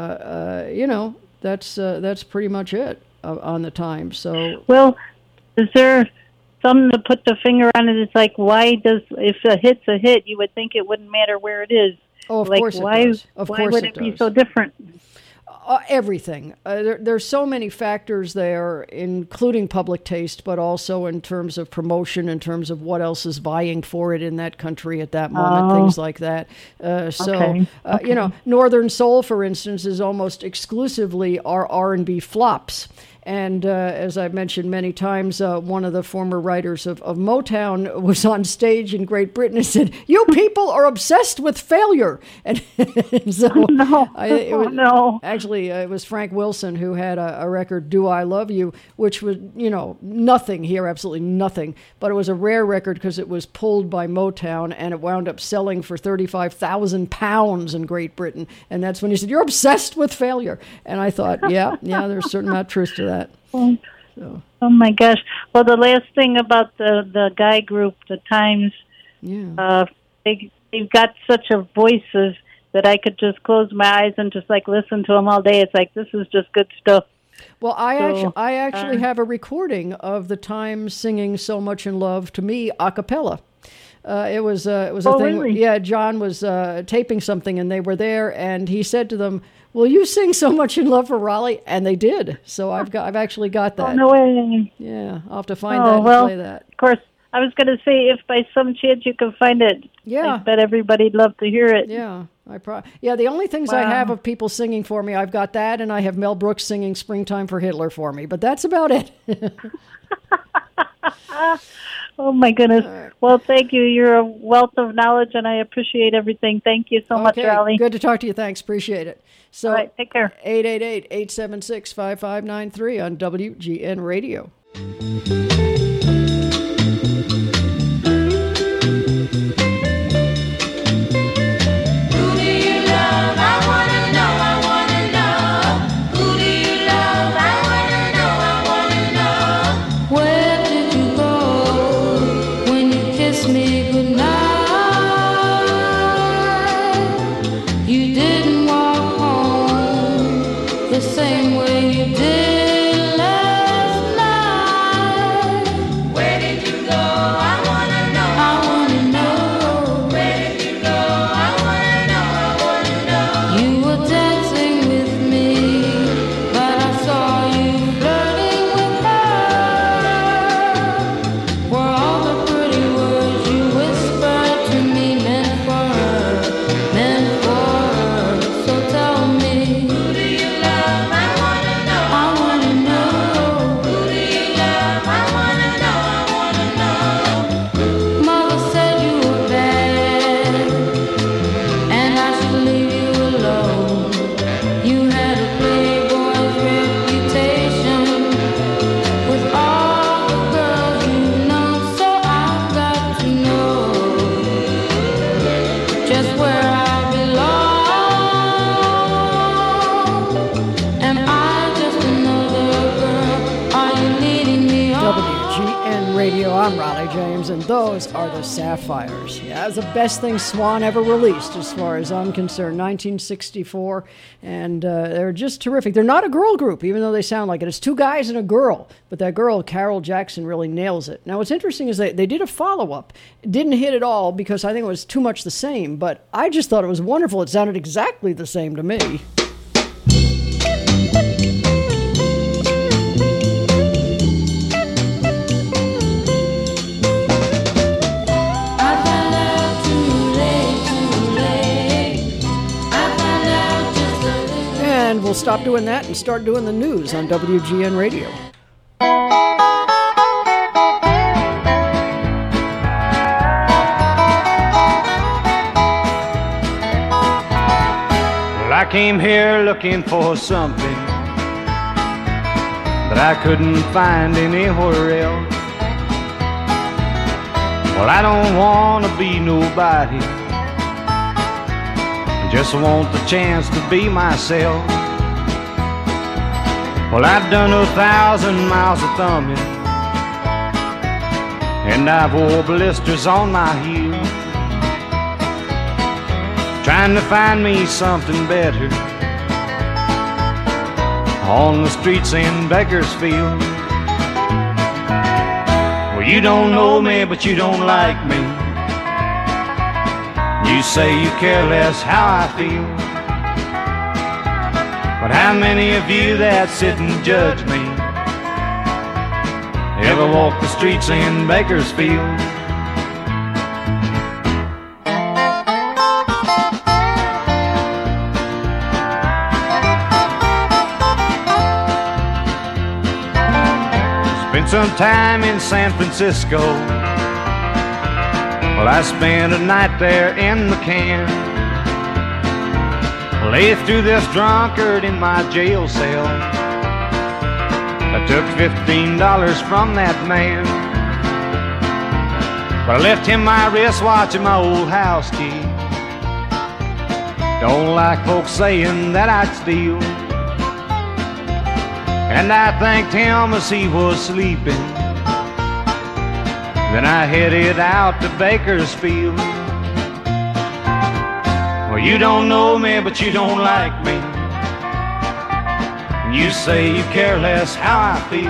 that's pretty much it on the time. So, well, is there something to put the finger on it? It's like, if a hit's a hit, you would think it wouldn't matter where it is. Oh, of course it does. Why would it be so different? Everything. There's so many factors there, including public taste, but also in terms of promotion, in terms of what else is vying for it in that country at that moment, things like that. Northern Soul, for instance, is almost exclusively our R&B flops. And as I've mentioned many times, one of the former writers of Motown was on stage in Great Britain and said, "You people are obsessed with failure." And so Actually, it was Frank Wilson who had a record, "Do I Love You," which was, nothing here, absolutely nothing. But it was a rare record because it was pulled by Motown, and it wound up selling for £35,000 in Great Britain. And that's when he said, "You're obsessed with failure." And I thought, yeah, there's certain amount of truth to that. So. Oh my gosh! Well, the last thing about the guy group, the Times, they've got such a voices that I could just close my eyes and just like listen to them all day. It's like, this is just good stuff. Well, I actually have a recording of the Times singing "So Much in Love to Me" a cappella. It was a thing. Really? Yeah, John was taping something, and they were there, and he said to them, "Will you sing So Much in Love for Raleigh?" And they did. So I've actually got that. Oh, no way. Yeah, I'll have to find that and play that. Of course, I was going to say, if by some chance you can find it, I bet everybody'd love to hear it. Yeah, the only things I have of people singing for me, I've got that, and I have Mel Brooks singing "Springtime for Hitler" for me, but that's about it. Oh, my goodness. Right. Well, thank you. You're a wealth of knowledge, and I appreciate everything. Thank you so much, Raleigh. Good to talk to you. Thanks. Appreciate it. So, all right, take care. 888-876-5593 on WGN Radio. I'm Raleigh James, and those are the Sapphires. Yeah, that was the best thing Swan ever released, as far as I'm concerned, 1964, and they're just terrific. They're not a girl group, even though they sound like it. It's two guys and a girl, but that girl, Carol Jackson, really nails it. Now, what's interesting is they did a follow-up. It didn't hit at all because I think it was too much the same, but I just thought it was wonderful. It sounded exactly the same to me. And we'll stop doing that and start doing the news on WGN Radio. I came here looking for something that I couldn't find anywhere else. Well, I don't want to be nobody, I just want the chance to be myself. Well, I've done 1,000 miles of thumbing, and I've wore blisters on my heels, trying to find me something better on the streets in Bakersfield. Well, you don't know me, but you don't like me. You say you care less how I feel. But how many of you that sit and judge me ever walk the streets in Bakersfield? Spent some time in San Francisco. Well, I spent a night there in the can. Lay through this drunkard in my jail cell. I took $15 from that man, but I left him my wristwatch and my old house key. Don't like folks saying that I'd steal, and I thanked him as he was sleeping. Then I headed out to Bakersfield. Well, you don't know me, but you don't like me. And you say you care less how I feel.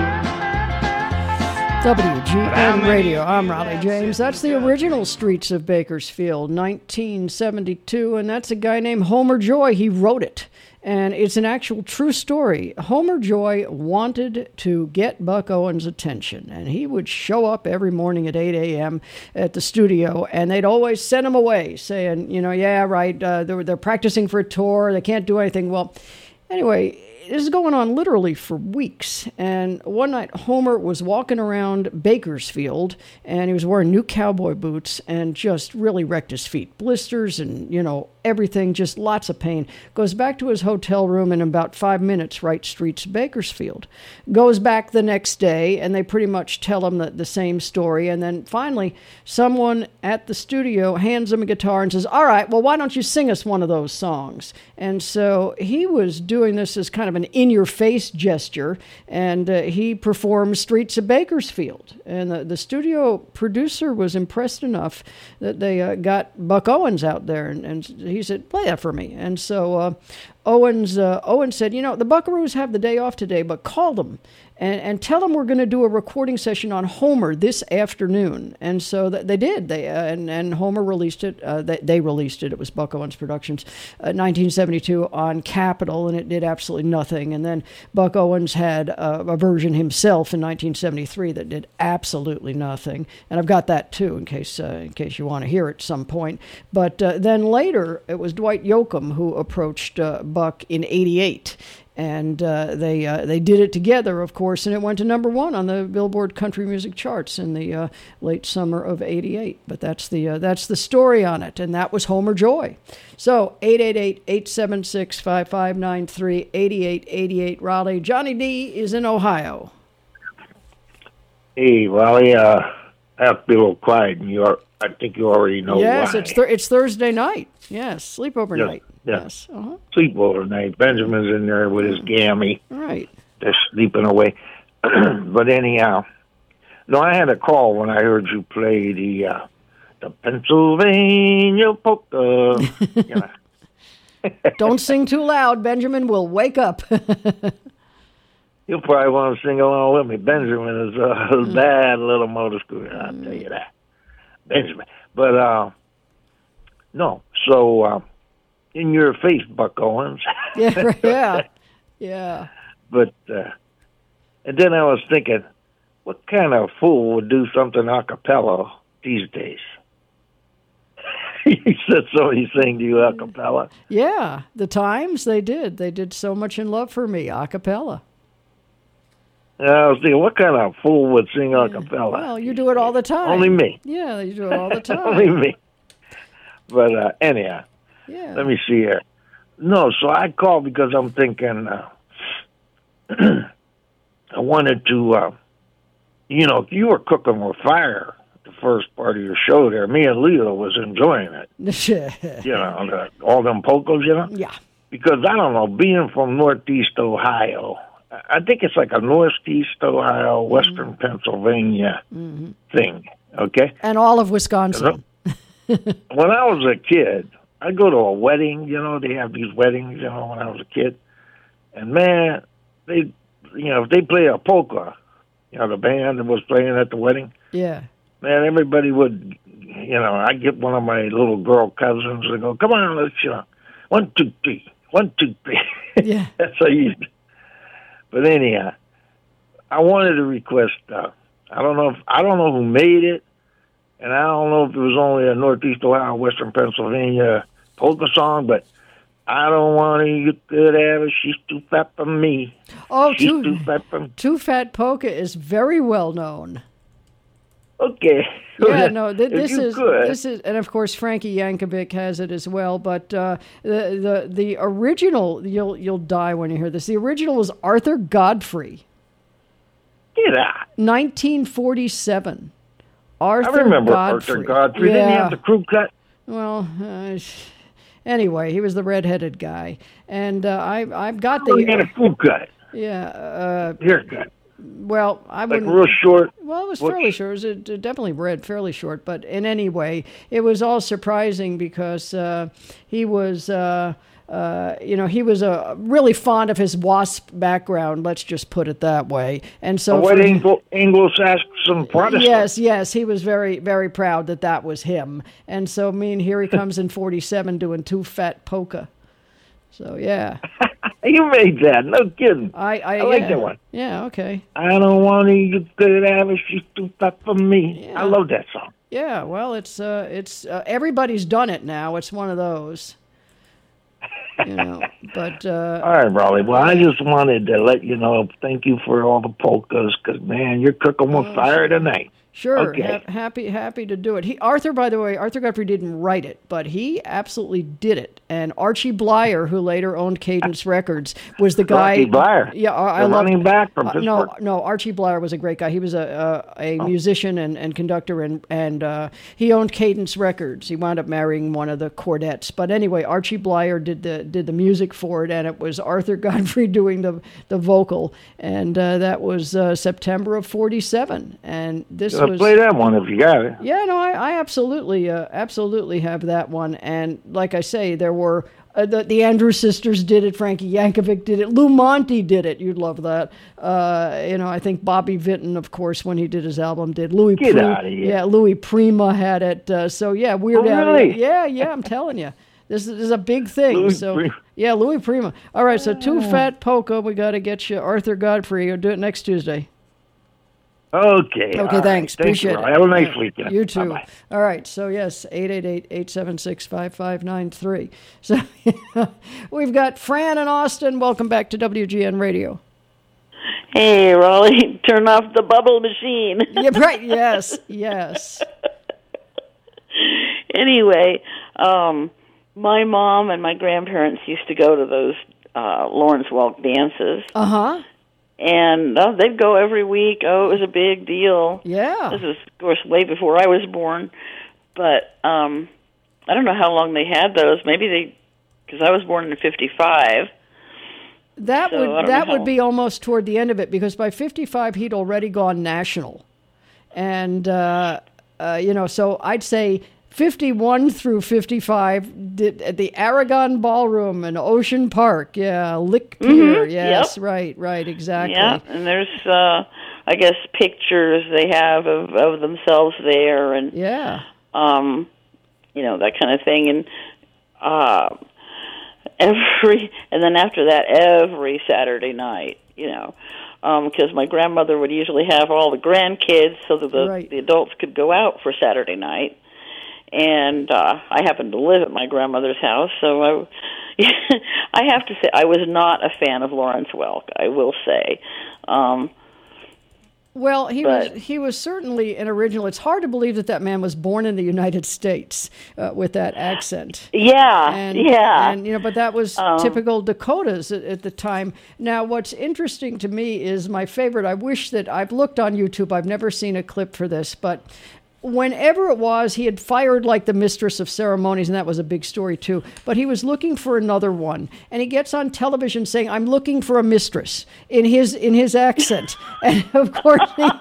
WGN Radio, I'm Raleigh James. That's the original Streets of Bakersfield, 1972, and that's a guy named Homer Joy. He wrote it, and it's an actual true story. Homer Joy wanted to get Buck Owens' attention, and he would show up every morning at 8 a.m. at the studio, and they'd always send him away, saying, you know, yeah, right, they're practicing for a tour, they can't do anything. Well, anyway, this is going on literally for weeks. And one night, Homer was walking around Bakersfield, and he was wearing new cowboy boots and just really wrecked his feet. Blisters and, you know, everything, just lots of pain. Goes back to his hotel room in about 5 minutes, writes Streets of Bakersfield. Goes back the next day, and they pretty much tell him the same story. And then finally, someone at the studio hands him a guitar and says, all right, well, why don't you sing us one of those songs? And so he was doing this as kind of an in-your-face gesture, and he performed Streets of Bakersfield. And the studio producer was impressed enough that they got Buck Owens out there, and he said, play that for me. And so Owens said, you know, the Buckaroos have the day off today, but call them and tell them we're going to do a recording session on Homer this afternoon. And so they did. And Homer released it. They released it. It was Buck Owens Productions, 1972 on Capitol, and it did absolutely nothing. And then Buck Owens had a version himself in 1973 that did absolutely nothing. And I've got that too, in case you want to hear it some point. But then later, it was Dwight Yoakam who approached Buck in '88. And they did it together, of course, and it went to #1 on the Billboard country music charts in the late summer of '88. But that's the story on it, and that was Homer Joy. So 888-876-5593, 8888 Raleigh. Johnny D is in Ohio. Hey, Raleigh, I have to be a little quiet, and I think you already know yes, why. Yes, it's Thursday night. Yes, sleepover night. Yes. Uh-huh. Sleepover night. Benjamin's in there with his gammy. Right. They're sleeping away. But anyhow, no, I had a call when I heard you play the Pennsylvania polka. You know. Don't sing too loud. Benjamin will wake up. You'll probably want to sing along with me. Benjamin is a bad little motor scooter, I'll tell you that. Benjamin. But, no. So, in your face, Buck Owens. Yeah. But, and then I was thinking, what kind of fool would do something a cappella these days? You said somebody sang to you a cappella? Yeah, the Times, they did. They did So Much in Love for Me, a cappella. I was thinking, what kind of fool would sing a cappella? Well, you do it all the time. Only me. Yeah, you do it all the time. Only me. But anyhow, let me see here. No, so I called because I'm thinking I wanted to, if you were cooking with fire the first part of your show there, me and Leo was enjoying it. All them polkas, Yeah. Because, I don't know, being from Northeast Ohio, I think it's like a Northeast Ohio, Western Pennsylvania thing, okay? And all of Wisconsin. When I was a kid, I'd go to a wedding, they have these weddings, when I was a kid. And, man, if they play a polka, the band that was playing at the wedding, yeah, man, everybody would, I'd get one of my little girl cousins and go, come on, let's, 1, 2, 3, 1, 2, 3. Yeah. That's how you. But anyhow, I wanted to request. I don't know who made it, and I don't know if it was only a Northeast Ohio, Western Pennsylvania polka song, but I don't want to. You could have her. She's too fat for me. Oh, she's too fat for me. Too Fat Polka is very well known. Okay. Yeah, no, this is, and of course Frankie Yankovic has it as well. But the original, you'll die when you hear this. The original was Arthur Godfrey. Get out. 1947. I remember Arthur Godfrey. Yeah. Didn't he have the crew cut? Well, anyway, he was the redheaded guy, and I've got the. He had a crew cut. Yeah. Haircut. Well, I wouldn't. Like real short. Well, it was fairly short. It was definitely red, fairly short. But in any way, it was all surprising because he was, he was really fond of his WASP background. Let's just put it that way. And so, Anglo-Saxon Protestant. Yes, he was very, very proud that was him. And so, here he comes in 47 doing Too Fat Polka. So yeah. You made that, no kidding. I like that one. Yeah, okay. I don't want to. You could have it. She's too fat for me. Yeah. I love that song. Yeah, well, it's everybody's done it now. It's one of those. But all right, Raleigh. Well, I just wanted to let you know. Thank you for all the polkas, because man, you're cooking with fire tonight. Sure, okay. Happy to do it. Arthur Godfrey didn't write it, but he absolutely did it. And Archie Blyer, who later owned Cadence Records, was the guy. Archie Blyer. Yeah, I love running back from Pittsburgh. No, Archie Blyer was a great guy. He was a musician and conductor, and he owned Cadence Records. He wound up marrying one of the Cordettes. But anyway, Archie Blyer did the music for it, and it was Arthur Godfrey doing the vocal, and that was September of 47. And this. Play that one if you got it. Yeah, no, I absolutely have that one. And like I say, there were the Andrews sisters did it, Frankie Yankovic did it, Lou Monte did it. You'd love that. I think Bobby Vinton, of course, when he did his album, did. Louis Prima had it. So yeah, Weird Al. Really? Yeah, I'm telling you. This is a big thing. Louis Prima. All right, so Too Fat Polka, we got to get you Arthur Godfrey. You'll do it next Tuesday. Okay, thanks. Appreciate it. Have a nice weekend. You too. Bye-bye. All right, so yes, 888-876-5593. So we've got Fran in Austin. Welcome back to WGN Radio. Hey, Raleigh, turn off the bubble machine. Yeah, right, yes. Anyway, my mom and my grandparents used to go to those Lawrence Welk dances. Uh-huh. And they'd go every week. Oh, it was a big deal. Yeah. This was, of course, way before I was born. But I don't know how long they had those. Maybe because I was born in 1955. That would be almost toward the end of it, because by 1955 he'd already gone national. And, so I'd say 1951 through 1955 at the Aragon Ballroom in Ocean Park. Yeah, Lick Pier. Mm-hmm. Yes, yep. right, exactly. Yeah, and there's, I guess, pictures they have of themselves there, and yeah, that kind of thing, and and then after that, every Saturday night, because my grandmother would usually have all the grandkids so that the adults could go out for Saturday night. And I happened to live at my grandmother's house, so I have to say I was not a fan of Lawrence Welk, I will say. Well, he was certainly an original. It's hard to believe that man was born in the United States with that accent. Yeah, and but that was typical Dakotas at the time. Now, what's interesting to me is my favorite. I wish that I've looked on YouTube. I've never seen a clip for this, but whenever it was, he had fired like the mistress of ceremonies, and that was a big story too. But he was looking for another one, and he gets on television saying, "I'm looking for a mistress," in his accent, and of course,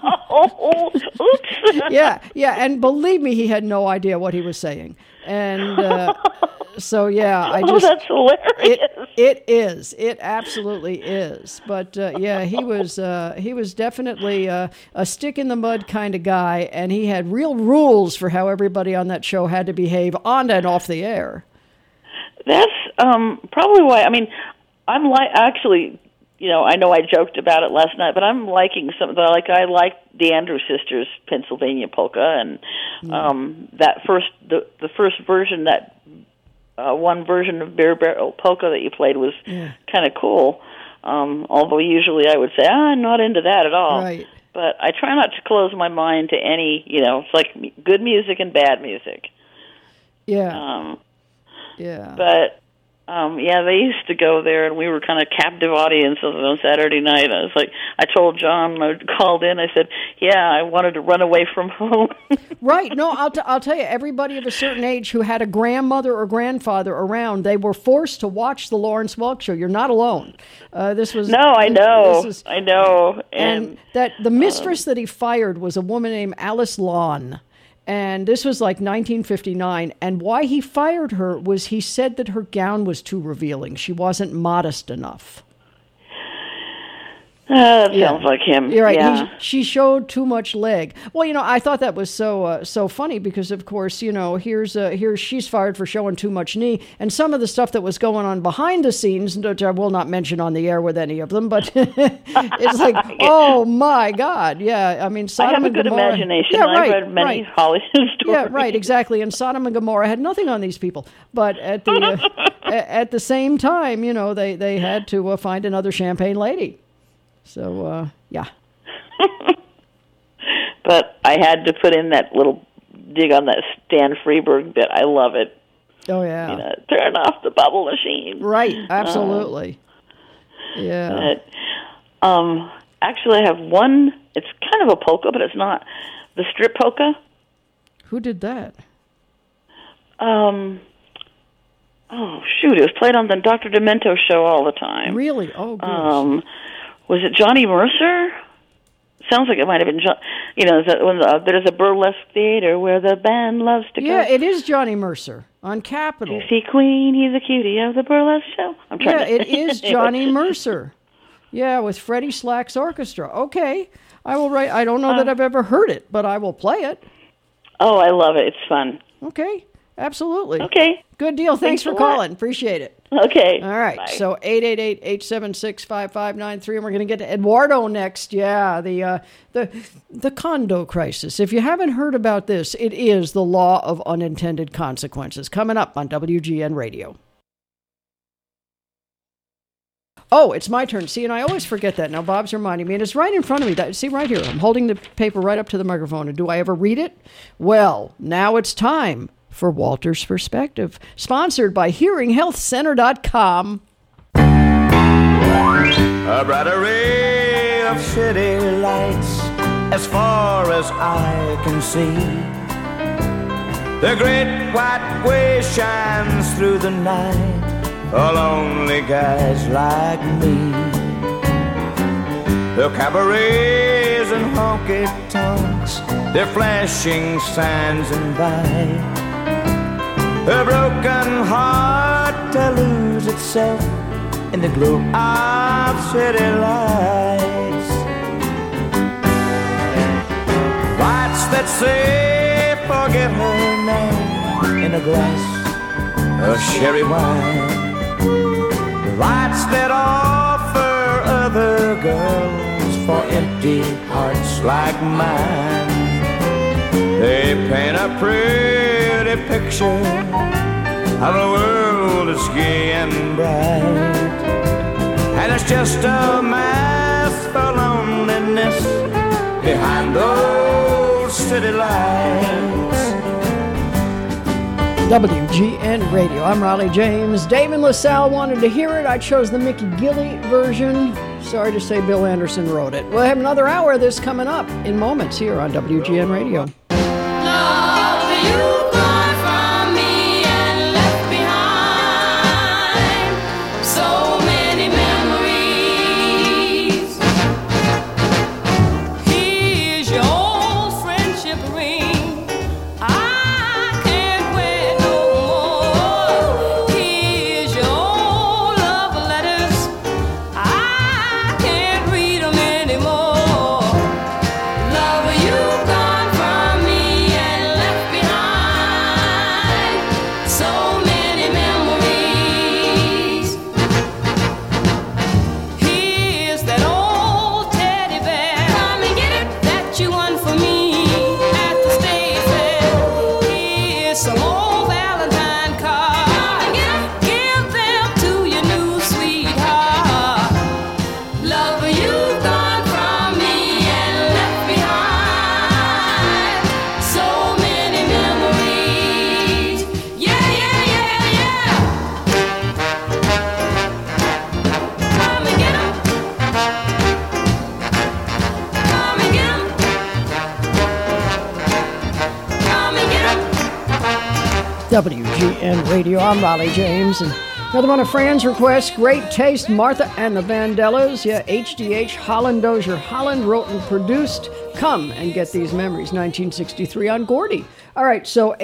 yeah, and believe me, he had no idea what he was saying, and. So yeah, that's hilarious. It is. It absolutely is. But he was definitely a stick in the mud kind of guy, and he had real rules for how everybody on that show had to behave on and off the air. That's probably why. I mean, I'm actually. I know I joked about it last night, but I'm liking some. I like the Andrews Sisters' Pennsylvania Polka, and that the first version that. One version of Beer Barrel Polka that you played was kind of cool. Although usually I would say, I'm not into that at all. Right. But I try not to close my mind to any, it's like good music and bad music. Yeah. But, they used to go there, and we were kind of captive audiences on Saturday night. I told John, I called in, I said, I wanted to run away from home. Right. No, I'll tell you, everybody of a certain age who had a grandmother or grandfather around, they were forced to watch the Lawrence Welk Show. You're not alone. This was... No, I know. I know. And that the mistress that he fired was a woman named Alice Lawn. And this was like 1959. And why he fired her was he said that her gown was too revealing. She wasn't modest enough. That sounds like him. You're right. Yeah. She showed too much leg. Well, I thought that was so funny because, of course, here's she's fired for showing too much knee, and some of the stuff that was going on behind the scenes, which I will not mention on the air with any of them, but it's like, oh my God, yeah. I mean, Sodom and Gomorrah. I have a good imagination. Yeah, right, I've read many Hollywood stories. Yeah, right, exactly. And Sodom and Gomorrah had nothing on these people, but at the same time, they had to find another champagne lady. So, yeah. But I had to put in that little dig on that Stan Freberg bit. I love it. Oh, yeah. Turn off the bubble machine. Right, absolutely. Yeah. But, actually, I have one. It's kind of a polka, but it's not. The strip polka. Who did that? Oh, shoot. It was played on the Dr. Demento show all the time. Really? Oh, gosh. Was it Johnny Mercer? Sounds like it might have been John. There's a burlesque theater where the band loves to go. Yeah, it is Johnny Mercer on Capitol. You see Queen, he's a cutie of the burlesque show. It is Johnny Mercer. Yeah, with Freddie Slack's orchestra. Okay, I will write. I don't know that I've ever heard it, but I will play it. Oh, I love it. It's fun. Okay, absolutely. Okay. Good deal. Thanks for calling. Appreciate it. Okay. All right. Bye. So 888-876-5593, and we're going to get to Eduardo next. Yeah, the condo crisis. If you haven't heard about this, it is the law of unintended consequences. Coming up on WGN Radio. Oh, it's my turn. See, and I always forget that. Now, Bob's reminding me, and it's right in front of me. See, right here. I'm holding the paper right up to the microphone. And do I ever read it? Well, now it's time for Walter's Perspective, sponsored by HearingHealthCenter.com. A bright array of city lights as far as I can see. The great white way shines through the night for lonely guys like me. The cabarets and honky-tonks, they're flashing signs and by. A broken heart to lose itself in the glow of city lights. Lights that say forget her name in a glass of sherry wine. Lights that offer other girls for empty hearts like mine. They paint a pretty picture of a world that's gay and bright, and it's just a mask for loneliness behind those city lights. WGN Radio. I'm Raleigh James. Dave and LaSalle wanted to hear it. I chose the Mickey Gilley version. Sorry to say Bill Anderson wrote it. We'll have another hour of this coming up in moments here on WGN Radio. Love you. WGN Radio. I'm Raleigh James. And another one of Fran's requests, Great Taste, Martha and the Vandellas. Yeah, HDH, Holland Dozier. Holland wrote and produced Come and Get These Memories, 1963 on Gordy. All right, so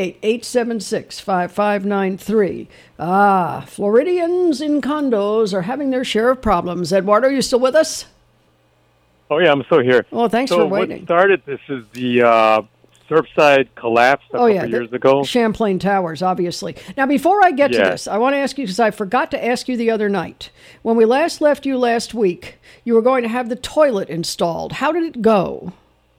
888-876-5593. Floridians in condos are having their share of problems. Eduardo, are you still with us? Oh, yeah, I'm still here. Oh, thanks for waiting. What started this is the Surfside collapsed a couple years ago. Champlain Towers, obviously. Now, before I get to this, I want to ask you, because I forgot to ask you the other night. When we last left you last week, you were going to have the toilet installed. How did it go?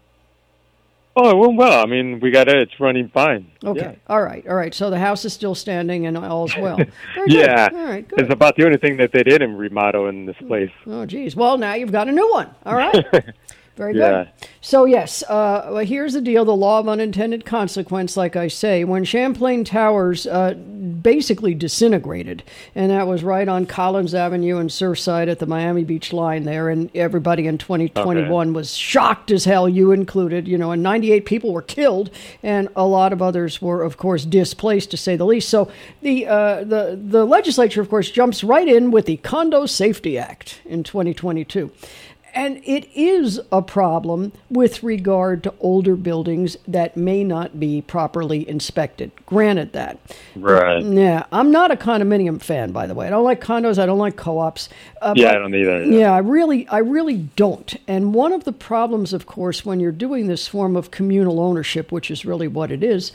Oh, it went well. I mean, we got it. It's running fine. Okay. Yeah. All right. So the house is still standing and all's well. Yeah. All right, good. It's about the only thing that they didn't remodel in this place. Oh, geez. Well, now you've got a new one. All right. Very good. So, yes, here's the deal. The law of unintended consequence, like I say, when Champlain Towers basically disintegrated, and that was right on Collins Avenue and Surfside at the Miami Beach line there, and everybody in 2021 was shocked as hell, you included, and 98 people were killed, and a lot of others were, of course, displaced, to say the least. So the legislature, of course, jumps right in with the Condo Safety Act in 2022. And it is a problem with regard to older buildings that may not be properly inspected. Granted that. Right. Yeah. I'm not a condominium fan, by the way. I don't like condos. I don't like co-ops. I don't either. Yeah, I really don't. And one of the problems, of course, when you're doing this form of communal ownership, which is really what it is,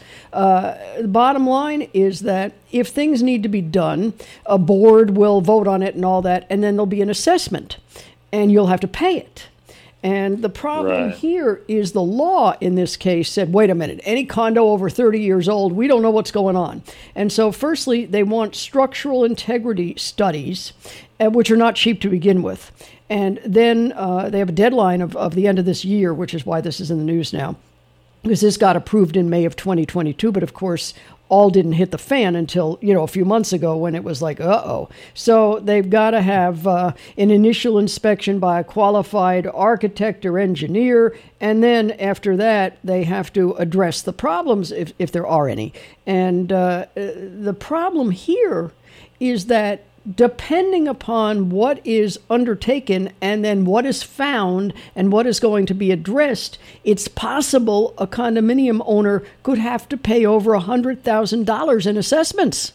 the bottom line is that if things need to be done, a board will vote on it and all that, and then there'll be an assessment. And you'll have to pay it. And the problem here is the law in this case said, wait a minute, any condo over 30 years old, we don't know what's going on. And so firstly, they want structural integrity studies, which are not cheap to begin with. And then they have a deadline of the end of this year, which is why this is in the news now, because this got approved in May of 2022. But of course, all didn't hit the fan until, a few months ago when it was like, uh-oh. So they've got to have an initial inspection by a qualified architect or engineer, and then after that, they have to address the problems if there are any. And the problem here is that depending upon what is undertaken and then what is found and what is going to be addressed, it's possible a condominium owner could have to pay over $100,000 in assessments.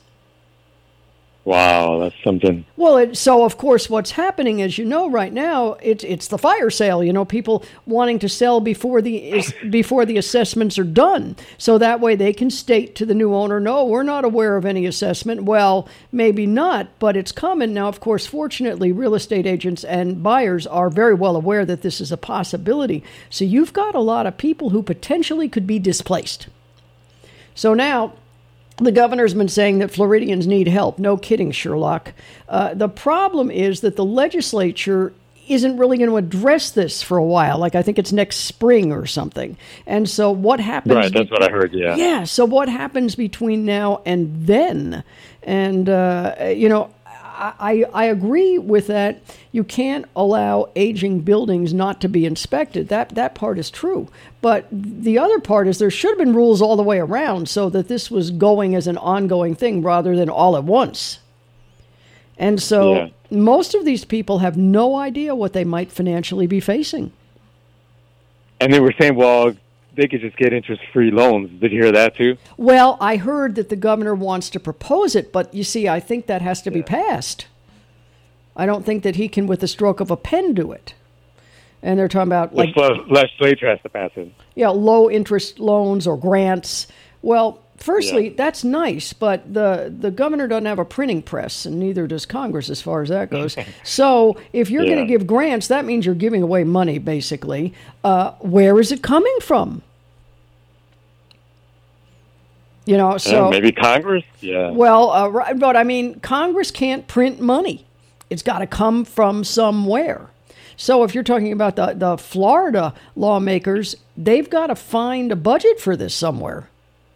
Wow, that's something. Well, so of course, what's happening, as you know, right now, it's the fire sale. People wanting to sell before the assessments are done, so that way they can state to the new owner, "No, we're not aware of any assessment." Well, maybe not, but it's coming now. Of course, fortunately, real estate agents and buyers are very well aware that this is a possibility. So you've got a lot of people who potentially could be displaced. So now, the governor's been saying that Floridians need help. No kidding, Sherlock. The problem is that the legislature isn't really going to address this for a while. Like, I think it's next spring or something. And so what happens... Right, that's what I heard, yeah. Yeah, so what happens between now and then? And, I agree with that. You can't allow aging buildings not to be inspected. That part is true. But the other part is there should have been rules all the way around so that this was going as an ongoing thing rather than all at once. And so most of these people have no idea what they might financially be facing. And they were saying, well, they could just get interest-free loans. Did you hear that too? Well, I heard that the governor wants to propose it, but you see, I think that has to be passed. I don't think that he can, with the stroke of a pen, do it. And they're talking about legislature has to pass it. Yeah, low-interest loans or grants. Well, firstly, that's nice, but the governor doesn't have a printing press, and neither does Congress as far as that goes. So if you're going to give grants, that means you're giving away money, basically. Where is it coming from? So... maybe Congress? Yeah. Well, but I mean, Congress can't print money. It's got to come from somewhere. So if you're talking about the Florida lawmakers, they've got to find a budget for this somewhere.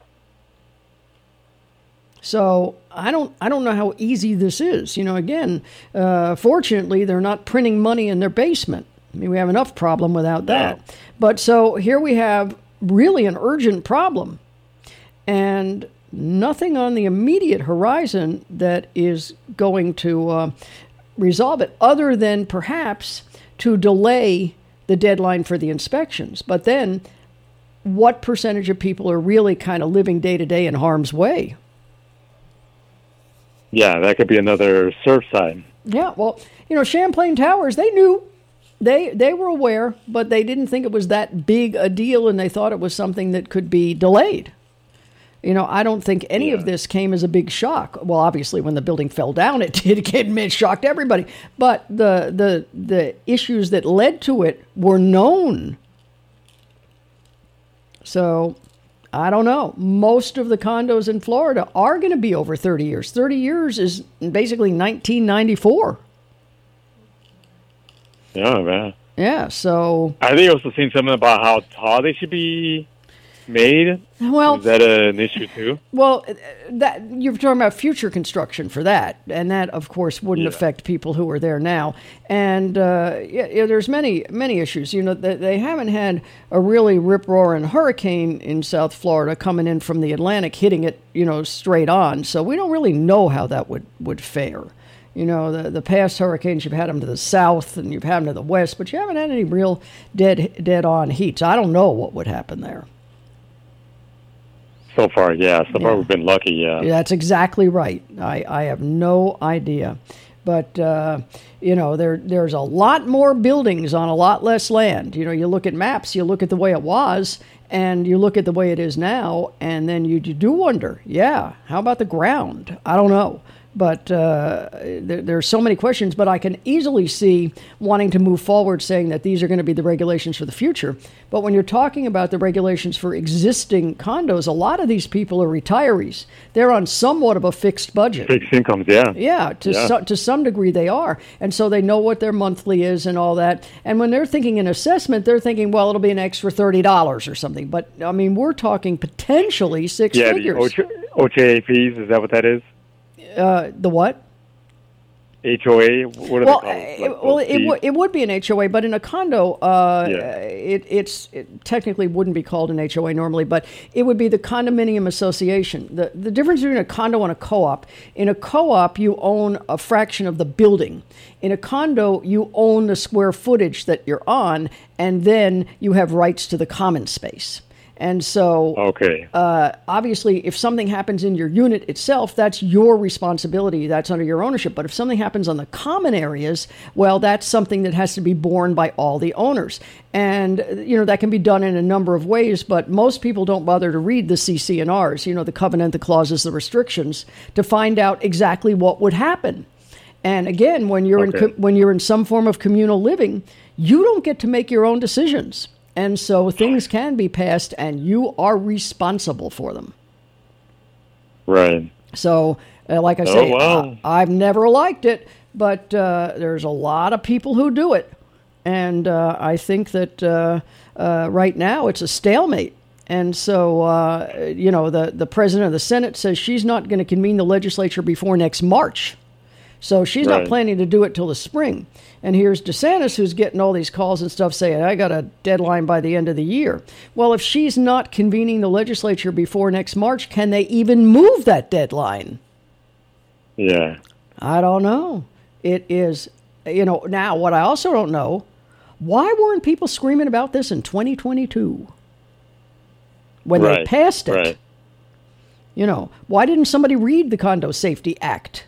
So I don't know how easy this is. Again, fortunately, they're not printing money in their basement. I mean, we have enough problem without that. But so here we have really an urgent problem and nothing on the immediate horizon that is going to resolve it other than perhaps to delay the deadline for the inspections. But then what percentage of people are really kind of living day to day in harm's way? Yeah, that could be another Surfside. Yeah, well, Champlain Towers, they knew. They were aware, but they didn't think it was that big a deal, and they thought it was something that could be delayed. I don't think any of this came as a big shock. Well, obviously, when the building fell down, it did. It shocked everybody. But the issues that led to it were known. So, I don't know. Most of the condos in Florida are going to be over 30 years. 30 years is basically 1994. Yeah, man. Yeah, so... I think also seen something about how tall they should be made. Well, is that an issue too? Well, that you're talking about future construction for that, and that of course wouldn't affect people who are there now. And there's many issues. They haven't had a really rip-roaring hurricane in South Florida coming in from the Atlantic, hitting it straight on. So we don't really know how that would fare. The past hurricanes, you've had them to the south and you've had them to the west, but you haven't had any real dead-on heat. So I don't know what would happen there. So far, far we've been lucky, Yeah, that's exactly right. I have no idea. But, there's a lot more buildings on a lot less land. You look at maps, you look at the way it was, and you look at the way it is now, and then you do wonder, how about the ground? I don't know. But there's so many questions, but I can easily see wanting to move forward saying that these are going to be the regulations for the future. But when you're talking about the regulations for existing condos, a lot of these people are retirees. They're on somewhat of a fixed budget. Fixed incomes, yeah. Yeah, to some degree they are. And so they know what their monthly is and all that. And when they're thinking an assessment, they're thinking, well, it'll be an extra $30 or something. But, I mean, we're talking potentially six figures. Yeah, the OHA fees, is that what that is? The what? HOA? What are they called? It would be an HOA, but in a condo, it technically wouldn't be called an HOA normally, but it would be the condominium association. The difference between a condo and a co-op, in a co-op, you own a fraction of the building. In a condo, you own the square footage that you're on, and then you have rights to the common space. And so, obviously, if something happens in your unit itself, that's your responsibility. That's under your ownership. But if something happens on the common areas, well, that's something that has to be borne by all the owners. And, that can be done in a number of ways, but most people don't bother to read the CC&Rs, the covenant, the clauses, the restrictions, to find out exactly what would happen. And again, when you're in some form of communal living, you don't get to make your own decisions. And so things can be passed, and you are responsible for them. Right. So, like I say, I've never liked it, but there's a lot of people who do it. And I think that right now it's a stalemate. And so, the president of the Senate says she's not going to convene the legislature before next March. So she's not planning to do it till the spring. And here's DeSantis, who's getting all these calls and stuff saying, I got a deadline by the end of the year. Well, if she's not convening the legislature before next March, can they even move that deadline? Yeah. I don't know. It is, now what I also don't know, why weren't people screaming about this in 2022? When they passed it. Right. Why didn't somebody read the Condo Safety Act?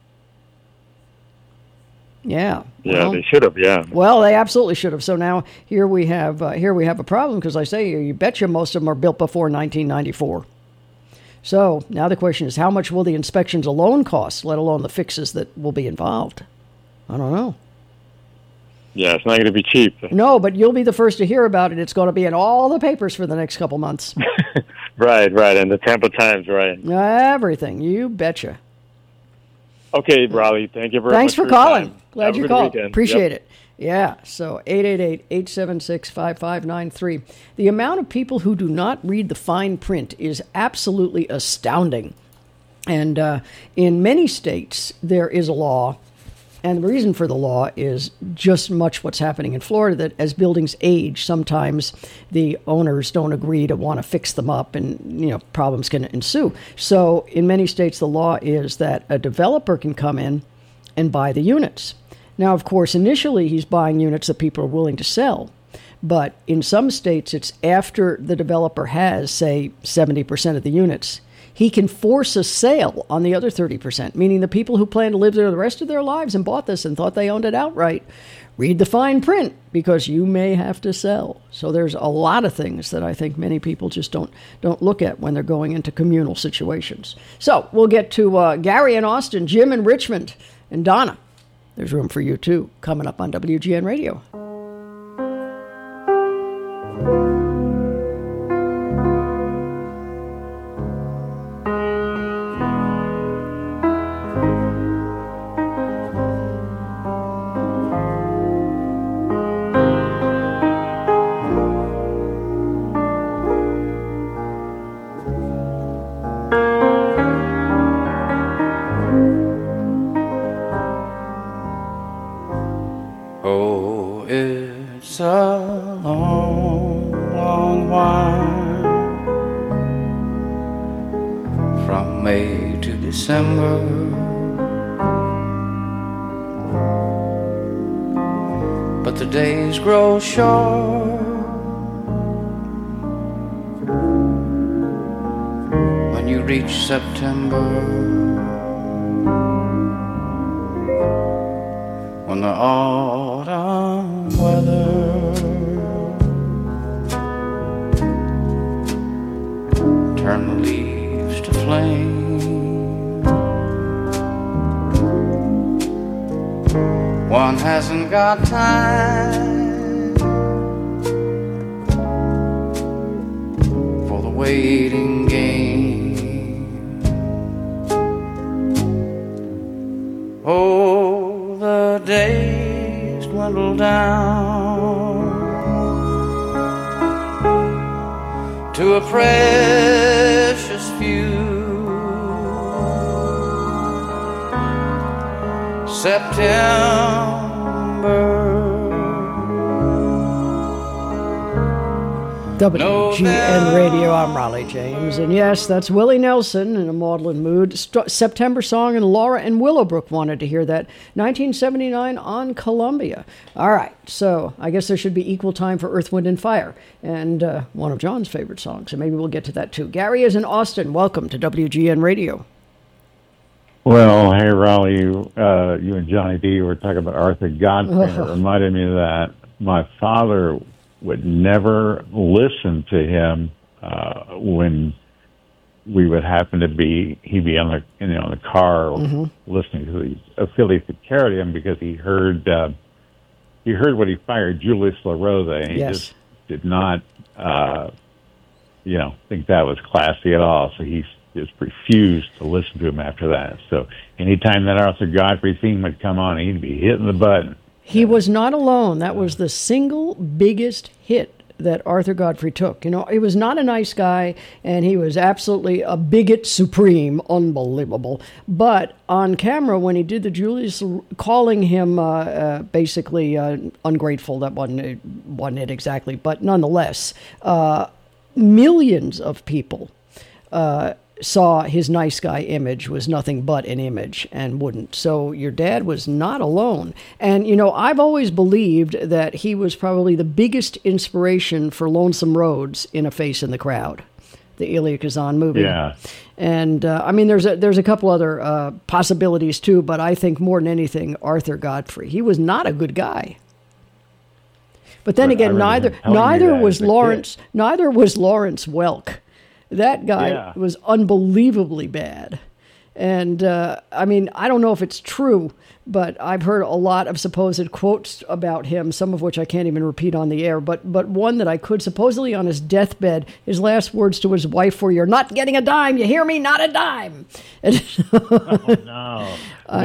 Yeah. Yeah, they should have, yeah. Well, they absolutely should have. So now here we have a problem because I say you betcha most of them are built before 1994. So now the question is, how much will the inspections alone cost, let alone the fixes that will be involved? I don't know. Yeah, it's not going to be cheap. No, but you'll be the first to hear about it. It's going to be in all the papers for the next couple months. Right, and the Tampa Times, right. Everything, you betcha. Okay, Raleigh, thank you very much for calling. Time. Glad you called. Appreciate it. Yeah, so 888-876-5593. The amount of people who do not read the fine print is absolutely astounding. And in many states, there is a law, and the reason for the law is just much what's happening in Florida, that as buildings age, sometimes the owners don't agree to want to fix them up, and problems can ensue. So in many states, the law is that a developer can come in and buy the units. Now, of course, initially he's buying units that people are willing to sell. But in some states, it's after the developer has, say, 70% of the units. He can force a sale on the other 30%, meaning the people who plan to live there the rest of their lives and bought this and thought they owned it outright, read the fine print because you may have to sell. So there's a lot of things that I think many people just don't look at when they're going into communal situations. So we'll get to Gary in Austin, Jim in Richmond, and Donna. There's room for you, too, coming up on WGN Radio. Grow short when you reach September, when the autumn weather turn the leaves to flame. One hasn't got time waiting game. Oh, the days dwindle down to a precious few. September. WGN Radio, I'm Raleigh James, and yes, that's Willie Nelson in a maudlin mood. September song, and Laura and Willowbrook wanted to hear that. 1979 on Columbia. All right, so I guess there should be equal time for Earth, Wind, and Fire, and one of John's favorite songs, so maybe we'll get to that too. Gary is in Austin. Welcome to WGN Radio. Well, hey, Raleigh, you and Johnny D were talking about Arthur Godfrey. It reminded me of that. My father would never listen to him when we would happen to be, he'd be on the car listening to the affiliates that carried him, because he heard what he fired Julius LaRosa, and he just did not think that was classy at all. So he just refused to listen to him after that. So anytime that Arthur Godfrey theme would come on, he'd be hitting the button. He was not alone. That was the single biggest hit that Arthur Godfrey took. You know, he was not a nice guy, and he was absolutely a bigot supreme, unbelievable. But on camera, when he did the Julius, calling him basically ungrateful, that wasn't it exactly, but nonetheless, millions of people saw his nice guy image was nothing but an image and wouldn't. So your dad was not alone. And, you know, I've always believed that he was probably the biggest inspiration for Lonesome Rhodes in A Face in the Crowd, the Elia Kazan movie. Yeah. And, I mean, there's a couple other possibilities, too, but I think more than anything, Arthur Godfrey. He was not a good guy. But then again, neither was Lawrence Welk. That guy was unbelievably bad. And, I mean, I don't know if it's true, but I've heard a lot of supposed quotes about him, some of which I can't even repeat on the air, but one that I could, supposedly on his deathbed, his last words to his wife were, "You're not getting a dime, you hear me? Not a dime." No.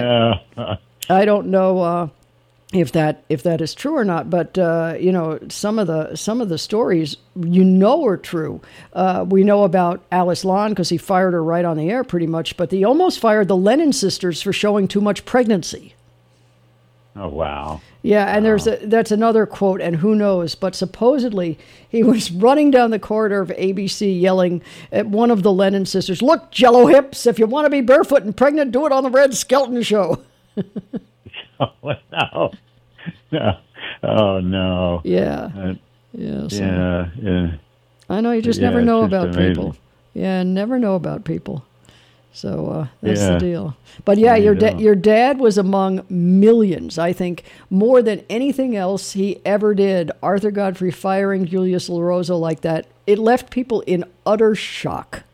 I don't know if that is true or not, but you know, some of the stories are true. We know about Alice Lon because he fired her right on the air, pretty much. But he almost fired the Lennon sisters for showing too much pregnancy. Oh wow! Yeah, and that's another quote, and who knows? But supposedly he was running down the corridor of ABC, yelling at one of the Lennon sisters, "Look, Jello hips! If you want to be barefoot and pregnant, do it on the Red Skelton Show." Oh, no. No. Oh, no. Yeah. Yeah. I know, you just never know about people. Yeah, never know about people. So that's the deal. But yeah, your dad was among millions. I think more than anything else he ever did, Arthur Godfrey firing Julius LaRosa like that, it left people in utter shock.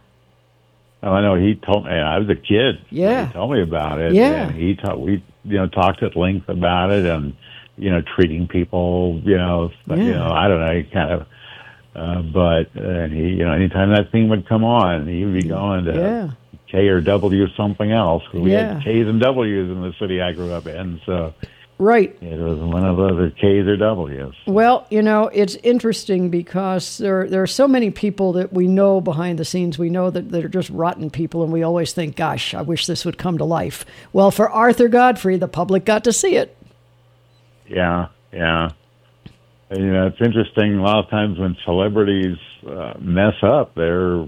Oh, I know. He told me. I was a kid. Yeah. He told me about it. Yeah. And we talked at length about it, and treating people. I don't know. He kind of. But he, anytime that thing would come on, he would be going to K or W something else. We had K's and W's in the city I grew up in, so. Right. It was one of the other K's or W's. Well, it's interesting because there are so many people that we know behind the scenes. We know that are just rotten people, and we always think, gosh, I wish this would come to life. Well, for Arthur Godfrey, the public got to see it. Yeah. And, it's interesting. A lot of times when celebrities mess up, they're,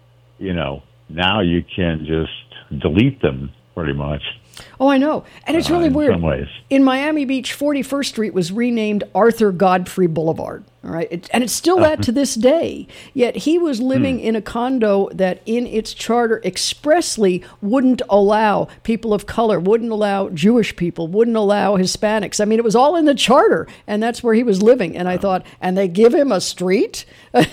now you can just delete them pretty much. Oh, I know. And it's really weird. In some ways. In Miami Beach, 41st Street was renamed Arthur Godfrey Boulevard. All right. And it's still that to this day. Yet he was living in a condo that in its charter expressly wouldn't allow people of color, wouldn't allow Jewish people, wouldn't allow Hispanics. I mean, it was all in the charter. And that's where he was living. And I thought, and they give him a street?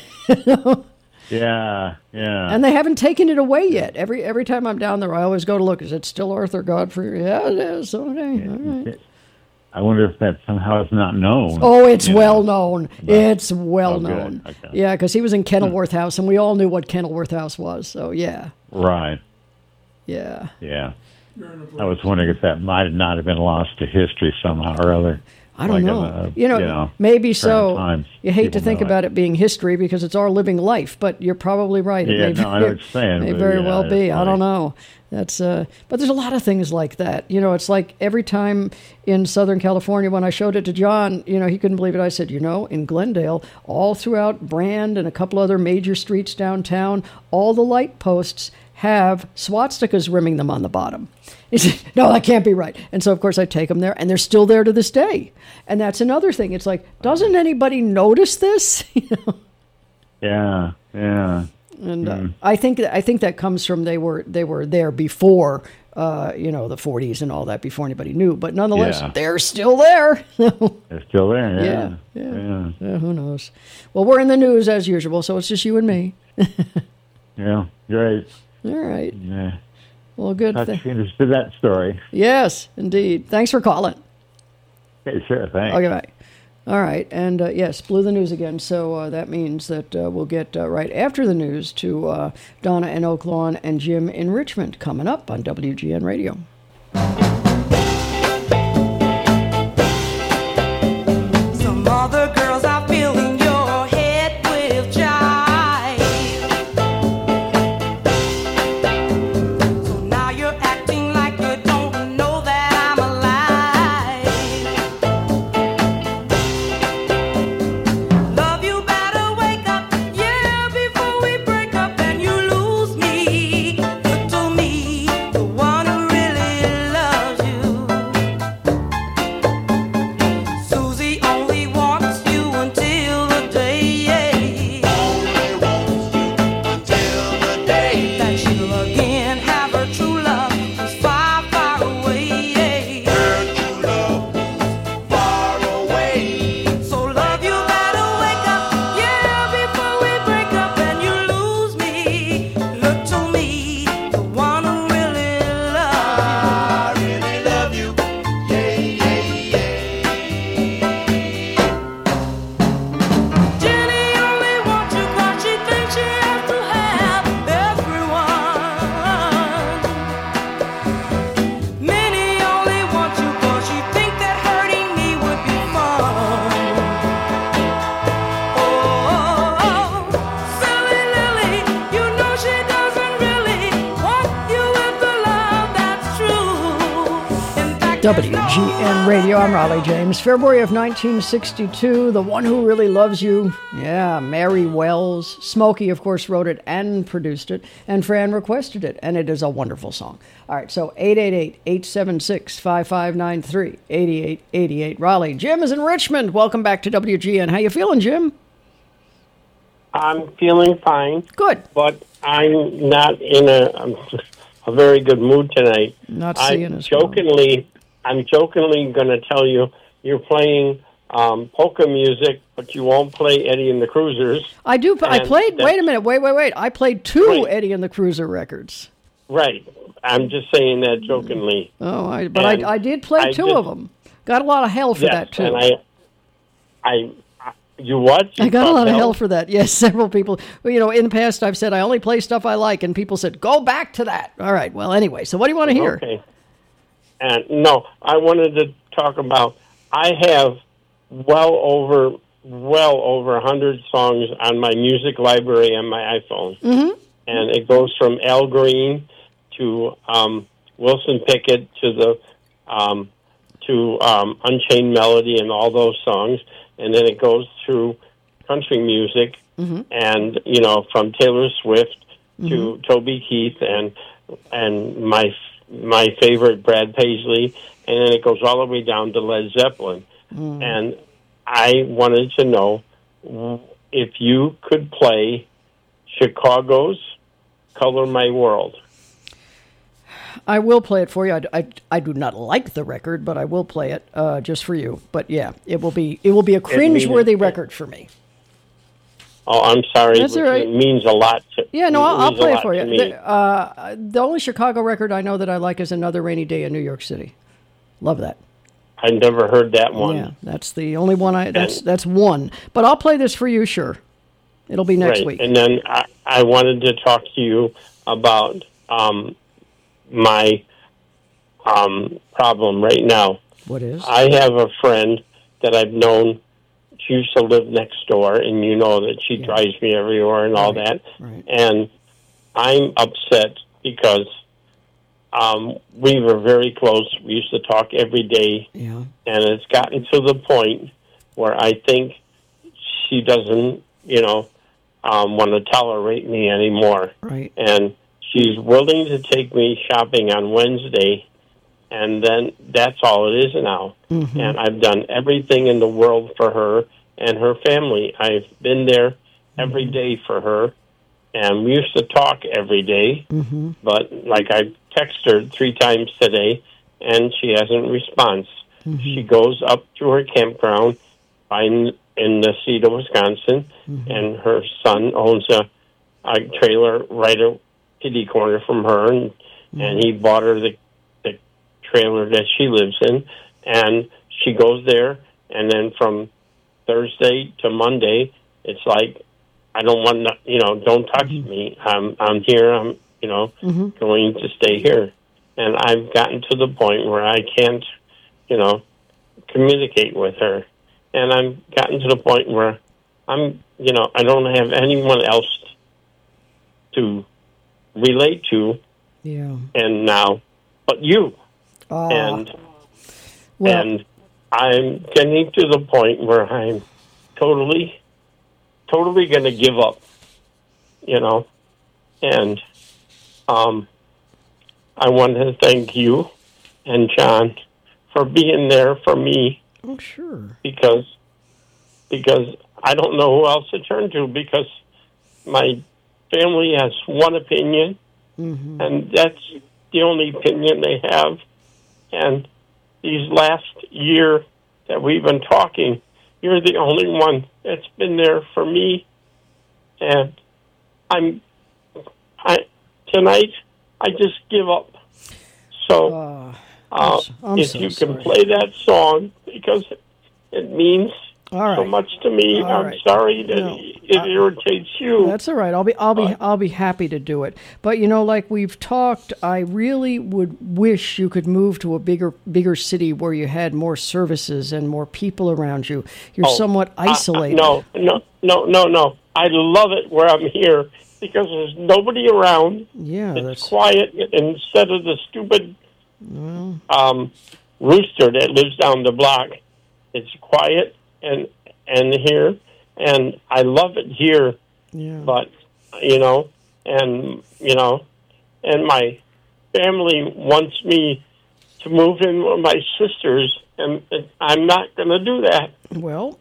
Yeah. And they haven't taken it away yet. Every time I'm down there, I always go to look. Is it still Arthur Godfrey? Yeah, it is. Okay. All right. I wonder if that somehow is not known. Oh, it's well known. It's well known. Okay. Yeah, because he was in Kenilworth House, and we all knew what Kenilworth House was. So, yeah. Right. Yeah. Yeah. I was wondering if that might not have been lost to history somehow or other. I don't know. Maybe so. Times, you hate to think about it being history because it's our living life, but you're probably right. I know what you're saying. May very well be. I don't know. That's but there's a lot of things like that. It's like every time in Southern California when I showed it to John, he couldn't believe it. I said, in Glendale, all throughout Brand and a couple other major streets downtown, all the light posts have swastikas rimming them on the bottom. He said, no, that can't be right. And so, of course, I take them there, and they're still there to this day. And that's another thing. It's like, doesn't anybody notice this? Yeah. And I think that comes from they were there before, the 40s and all that, before anybody knew. But nonetheless, they're still there. They're still there, yeah. Who knows? Well, we're in the news as usual, so it's just you and me. Yeah, great. All right. Yeah. Well, good. Interested that story. Yes, indeed. Thanks for calling. Okay, sure. Thanks. Okay, bye. All right. And yes, blew the news again. So that means that we'll get right after the news to Donna in Oak Lawn and Jim in Richmond coming up on WGN Radio. WGN Radio, I'm Raleigh James. February of 1962, The One Who Really Loves You. Yeah, Mary Wells. Smokey, of course, wrote it and produced it, and Fran requested it, and it is a wonderful song. All right, so 888-876-5593, 8888 Raleigh. Jim is in Richmond. Welcome back to WGN. How you feeling, Jim? I'm feeling fine. Good. But I'm not in a very good mood tonight. Not seeing us. I'm jokingly going to tell you you're playing polka music, but you won't play Eddie and the Cruisers. I do. I played. Wait a minute. Wait. I played two Eddie and the Cruiser records. Right. I'm just saying that jokingly. Oh, I did play two of them. Got a lot of hell for that too. And you what? I got a lot of hell for that. Yes, several people. Well, in the past I've said I only play stuff I like, and people said go back to that. All right. Well, anyway. So what do you want to hear? Okay. And no, I wanted to talk about. I have well over 100 songs on my music library on my iPhone, and it goes from Al Green to Wilson Pickett to Unchained Melody and all those songs, and then it goes through country music, and from Taylor Swift to Toby Keith and my favorite Brad Paisley, and then it goes all the way down to Led Zeppelin. And I wanted to know if you could play Chicago's "Color My World." I will play it for you. I do not like the record, but I will play it just for you. But yeah, it will be a cringe-worthy record for me. Oh, I'm sorry. That's all right. It means a lot to me. Yeah, no, I'll play it for you. The only Chicago record I know that I like is Another Rainy Day in New York City. Love that. I never heard that one. Yeah, that's the only one that's one. But I'll play this for you, sure. It'll be next week. And then I wanted to talk to you about my problem right now. What is? I have a friend that I've known. She used to live next door, and you know that she drives me everywhere and all that. Right. And I'm upset because we were very close. We used to talk every day. Yeah. And it's gotten to the point where I think she doesn't, want to tolerate me anymore. Right. And she's willing to take me shopping on Wednesday, and then that's all it is now. And I've done everything in the world for her and her family. I've been there every day for her, and we used to talk every day, but like I texted her 3 times today, and she hasn't responded. She goes up to her campground in Necedah, Wisconsin, and her son owns a trailer right a kitty corner from her, and he bought her the trailer that she lives in, and she goes there, and then from Thursday to Monday, it's like, I don't want to, don't touch me. I'm here. I'm, going to stay here. And I've gotten to the point where I can't, communicate with her. And I've gotten to the point where I'm, I don't have anyone else to relate to. Yeah. And now, but you. And I'm getting to the point where I'm totally going to give up, and I want to thank you and John for being there for me. Oh, sure. Because I don't know who else to turn to, because my family has one opinion, and that's the only opinion they have. And these last year that we've been talking, you're the only one that's been there for me. And tonight, I just give up. So, if you can play that song, because it means so much to me. I'm sorry that it irritates you. That's all right. I'll be happy to do it. But like we've talked, I really would wish you could move to a bigger city where you had more services and more people around you. You're somewhat isolated. No. I love it where I'm here because there's nobody around. Yeah, it's quiet instead of the stupid rooster that lives down the block. It's quiet and here, and I love it here. Yeah. But and my family wants me to move in with my sisters, and I'm not going to do that. Well,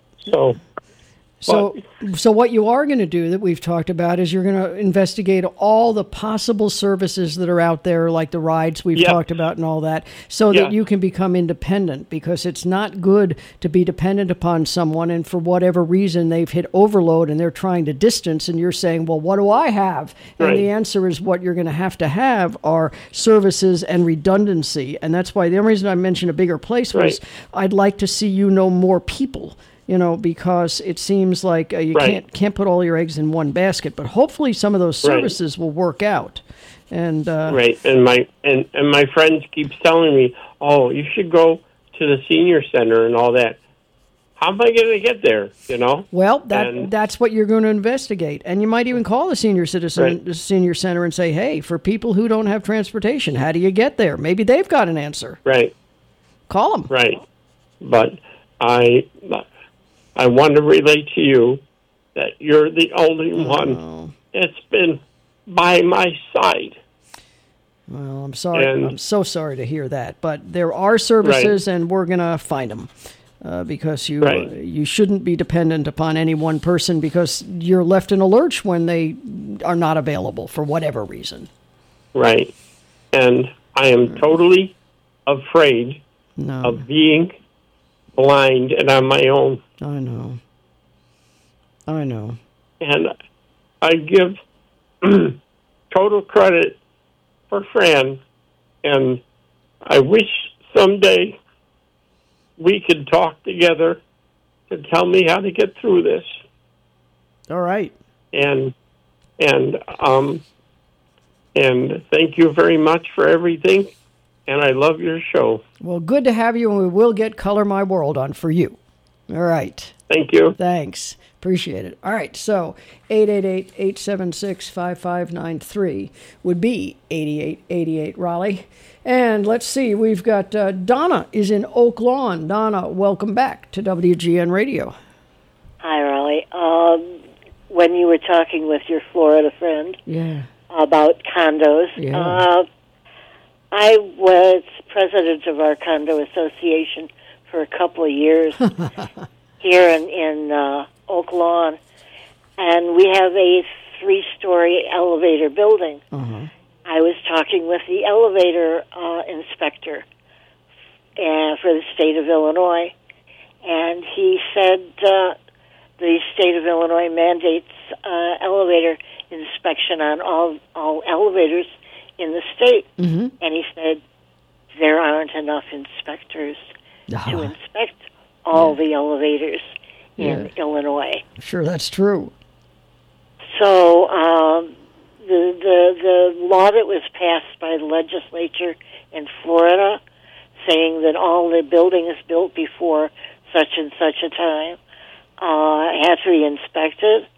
so what you are going to do that we've talked about is you're going to investigate all the possible services that are out there, like the rides we've talked about and all that, so that you can become independent, because it's not good to be dependent upon someone and for whatever reason they've hit overload and they're trying to distance, and you're saying, well, what do I have? Right. And the answer is what you're going to have are services and redundancy. And that's why the only reason I mentioned a bigger place was I'd like to see more people. Because it seems like you can't put all your eggs in one basket, but hopefully some of those services will work out. And and my friends keep telling me, "Oh, you should go to the senior center and all that." How am I going to get there? Well, that's what you're going to investigate, and you might even call the senior center and say, "Hey, for people who don't have transportation, how do you get there?" Maybe they've got an answer. Right. Call them. Right. But I want to relate to you that you're the only one that's been by my side. Well, I'm sorry. I'm so sorry to hear that. But there are services, and we're going to find them because you shouldn't be dependent upon any one person, because you're left in a lurch when they are not available for whatever reason. Right. And I am totally afraid of being blind and on my own. I know. And I give total credit for Fran, and I wish someday we could talk together to tell me how to get through this. All right. And thank you very much for everything, and I love your show. Well, good to have you, and we will get Color My World on for you. All right. Thank you. Thanks. Appreciate it. All right. So 888-876-5593 would be 8888 Raleigh. And let's see. We've got Donna is in Oak Lawn. Donna, welcome back to WGN Radio. Hi, Raleigh. When you were talking with your Florida friend about condos, I was president of our condo association for a couple of years here in Oak Lawn, and we have a 3-story elevator building. I was talking with the elevator inspector for the state of Illinois, and he said the state of Illinois mandates elevator inspection on all elevators in the state, and he said there aren't enough inspectors to inspect all the elevators in Illinois. Sure, that's true. So the law that was passed by the legislature in Florida, saying that all the buildings built before such and such a time have to be inspected,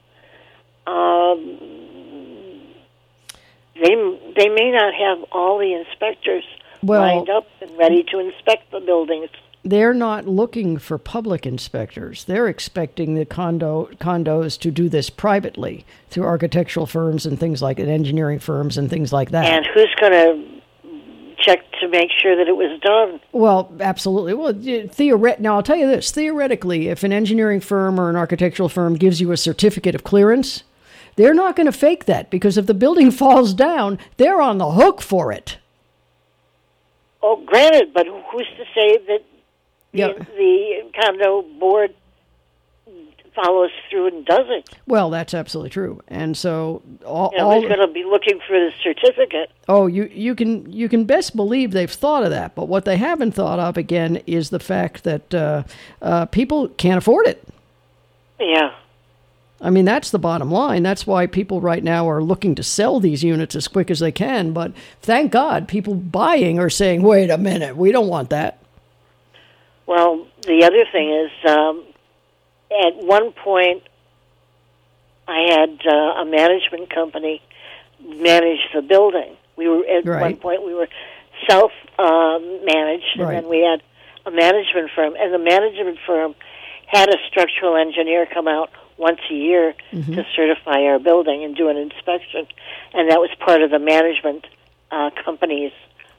they may not have all the inspectors lined up and ready to inspect the buildings. They're not looking for public inspectors. They're expecting the condos to do this privately through architectural firms and things like it, engineering firms and things like that. And who's going to check to make sure that it was done? Well, absolutely. Well, now I'll tell you this. Theoretically, if an engineering firm or an architectural firm gives you a certificate of clearance, they're not going to fake that, because if the building falls down, they're on the hook for it. Oh, granted, but who's to say that the condo board follows through and does it? Well, that's absolutely true. And so who's going to be looking for the certificate? Oh, you can best believe they've thought of that. But what they haven't thought of, again, is the fact that people can't afford it. Yeah. I mean, that's the bottom line. That's why people right now are looking to sell these units as quick as they can. But thank God, people buying are saying, wait a minute, we don't want that. Well, the other thing is, at one point, I had a management company manage the building. We were at one point we were self-managed, and then we had a management firm, and the management firm had a structural engineer come out once a year to certify our building and do an inspection, and that was part of the management company's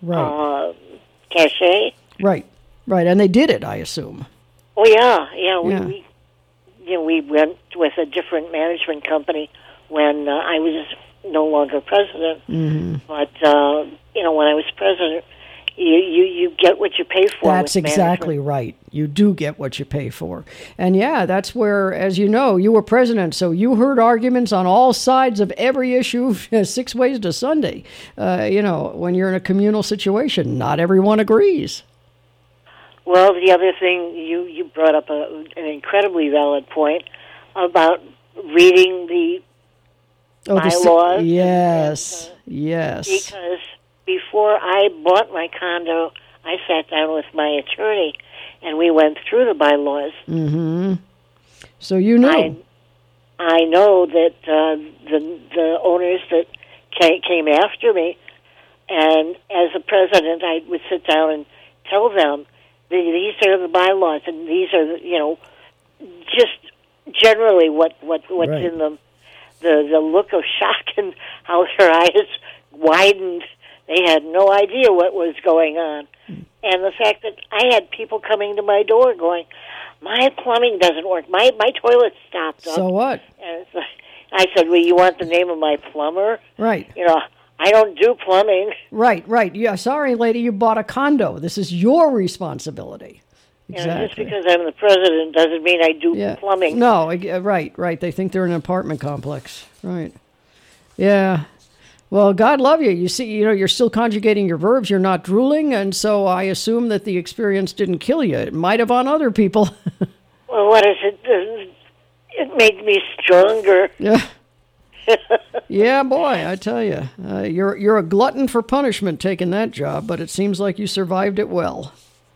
cachet. Right, and they did it, I assume. Oh yeah. We went with a different management company when I was no longer president. But when I was president, you get what you pay for. That's exactly right. You do get what you pay for. And that's where, as you know, you were president, so you heard arguments on all sides of every issue 6 ways to Sunday. When you're in a communal situation, not everyone agrees. Well, the other thing, you brought up an incredibly valid point about reading the bylaws. Yes. Because before I bought my condo, I sat down with my attorney, and we went through the bylaws. So you know. I know that the owners that came after me, and as a president, I would sit down and tell them, these are the bylaws, and these are, just generally what's in them. The look of shock and how their eyes widened. They had no idea what was going on. And the fact that I had people coming to my door going, my plumbing doesn't work. My toilet stopped up. So what? And I said, well, you want the name of my plumber? Right. I don't do plumbing. Right. Yeah, sorry, lady, you bought a condo. This is your responsibility. Exactly. Just because I'm the president doesn't mean I do plumbing. No, right. They think they're in an apartment complex. Right. Yeah. Well, God love you. You see, you're still conjugating your verbs. You're not drooling, and so I assume that the experience didn't kill you. It might have on other people. Well, what is it? It made me stronger. Yeah. Yeah, boy, I tell you, you're a glutton for punishment taking that job, but it seems like you survived it well.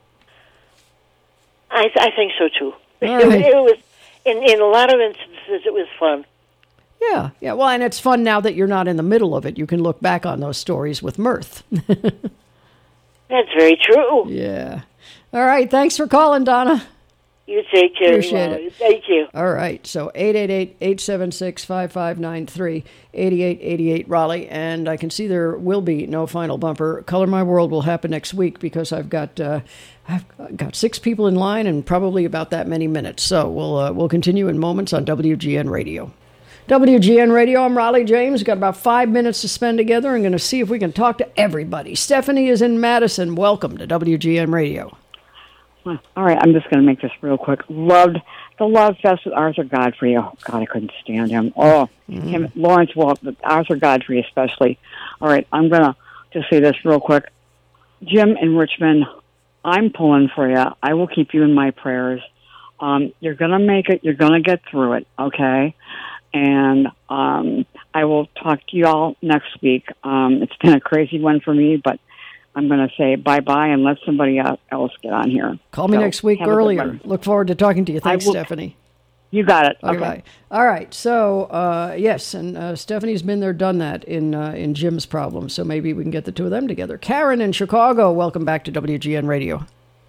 I think so too. Right. It was in a lot of instances it was fun. Yeah. Well, and it's fun now that you're not in the middle of it. You can look back on those stories with mirth. That's very true. Yeah. All right. Thanks for calling, Donna. You take care. Appreciate it. Thank you. All right. So 888-876-5593, 8888 Raleigh. And I can see there will be no final bumper. Color My World will happen next week because I've got 6 people in line and probably about that many minutes. So we'll continue in moments on WGN Radio. WGN Radio, I'm Raleigh James. Got about 5 minutes to spend together. I'm going to see if we can talk to everybody. Stephanie is in Madison. Welcome to WGN Radio. All right, I'm just going to make this real quick. Loved the Love Fest with Arthur Godfrey. Oh, God, I couldn't stand him. Him, Lawrence Walt, but Arthur Godfrey especially. All right, I'm going to just say this real quick. Jim in Richmond, I'm pulling for you. I will keep you in my prayers. You're going to make it. You're going to get through it, okay? And I will talk to you all next week. It's been a crazy one for me, but I'm going to say bye-bye and let somebody else get on here. Call me next week earlier. Look forward to talking to you. Thanks, Stephanie. You got it. Okay. All right. So, yes, and Stephanie's been there, done that in Jim's problem, so maybe we can get the two of them together. Karen in Chicago, welcome back to WGN Radio.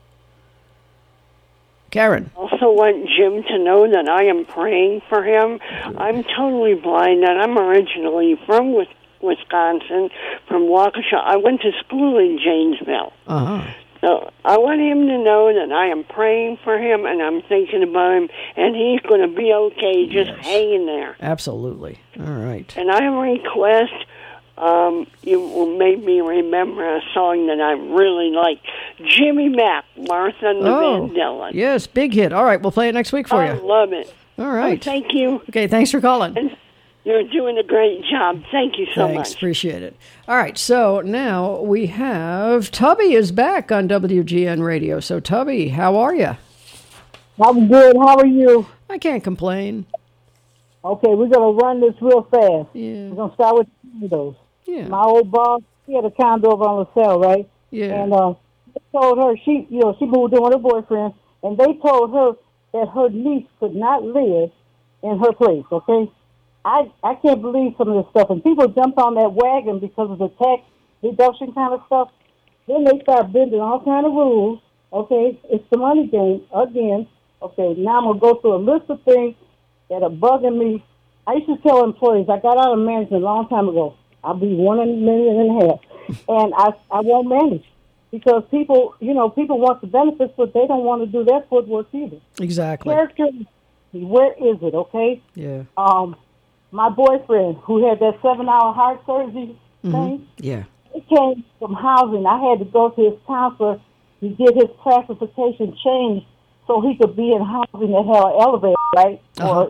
Karen. I also want Jim to know that I am praying for him. I'm totally blind, and I'm originally from Wisconsin, from Waukesha. I went to school in Janesville. So I want him to know that I am praying for him, and I'm thinking about him, and he's going to be okay. Just hang in there. Absolutely. All right. And I request you will make me remember a song that I really like. Jimmy Mack, Martha and the Van Dillon. Yes, big hit. All right, we'll play it next week for you. I love it. All right. Thank you. Okay, thanks for calling. And you're doing a great job. Thank you so much. Thanks, appreciate it. All right, so now we have Tubby is back on WGN Radio. So, Tubby, how are you? I'm good. How are you? I can't complain. Okay, we're going to run this real fast. Yeah. We're going to start with condos. Yeah. My old boss, he had a condo over on LaSalle, right? Yeah. And they told her, she moved in with her boyfriend, and they told her that her niece could not live in her place, okay? I can't believe some of this stuff. And people jumped on that wagon because of the tax deduction kind of stuff. Then they start bending all kind of rules, Okay, it's the money game again. Okay, now I'm going to go through a list of things that are bugging me. I used to tell employees, I got out of management a long time ago, I'll be $1.5 million, and I won't manage because people want the benefits, but they don't want to do their footwork either. Exactly. Character, where is it, okay? Yeah. My boyfriend, who had that 7-hour heart surgery thing, Yeah. it came from housing. I had to go to his counselor to get his classification changed so he could be in housing that had an elevator, right? Or,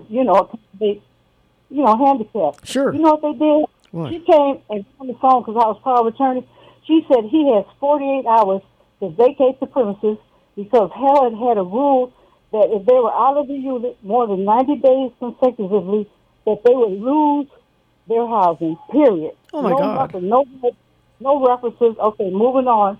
handicapped. Sure. You know what they did? What? She came and on the phone because I was power of attorney. She said he has 48 hours to vacate the premises because Helen had a rule that if they were out of the unit more than 90 days consecutively, that they would lose their housing, period. Oh, my God. Nothing, no references. Okay, moving on.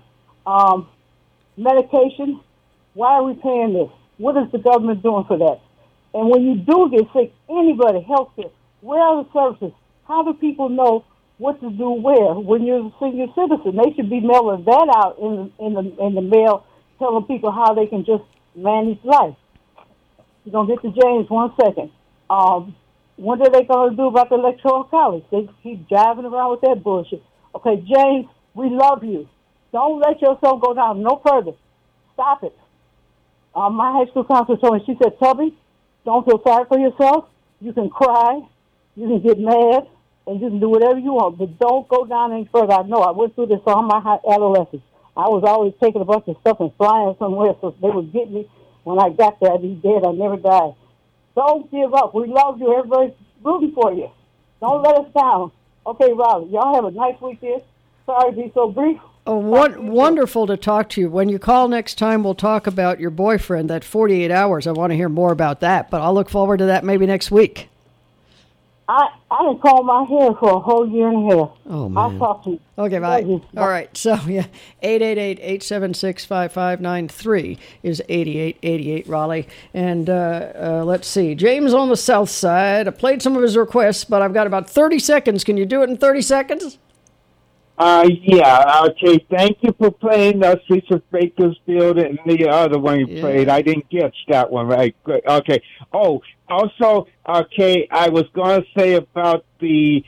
Medication. Why are we paying this? What is the government doing for that? And when you do get sick, anybody, healthcare, where are the services? How do people know what to do where? When you're a senior citizen, they should be mailing that out in the mail, telling people how they can just manage life. You're going to get to James 1 second. What are they going to do about the electoral college? They keep driving around with that bullshit. Okay, James, we love you. Don't let yourself go down no further. Stop it. My high school counselor told me, she said, Tubby, don't feel sorry for yourself. You can cry, you can get mad, and you can do whatever you want, but don't go down any further. I know I went through this all my adolescence. I was always taking a bunch of stuff and flying somewhere, so they would get me. When I got there, I'd be dead. I never died. Don't give up. We love you. Everybody's rooting for you. Don't let us down. Okay, Robert, y'all have a nice weekend. Sorry to be so brief. Oh, wonderful to talk to you. When you call next time, we'll talk about your boyfriend, that 48 hours. I want to hear more about that, but I'll look forward to that maybe next week. I didn't comb my hair for a whole year and a half. Oh, man. I'll talk to you. Okay, bye. All right. So, yeah, 888-876-5593 is 8888 Raleigh. And let's see. James on the south side. I played some of his requests, but I've got about 30 seconds. Can you do it in 30 seconds? Yeah. Okay. Thank you for playing Streets of Bakersfield and the other one you played. I didn't get that one right. Good. Okay. Oh, also, okay. I was going to say about the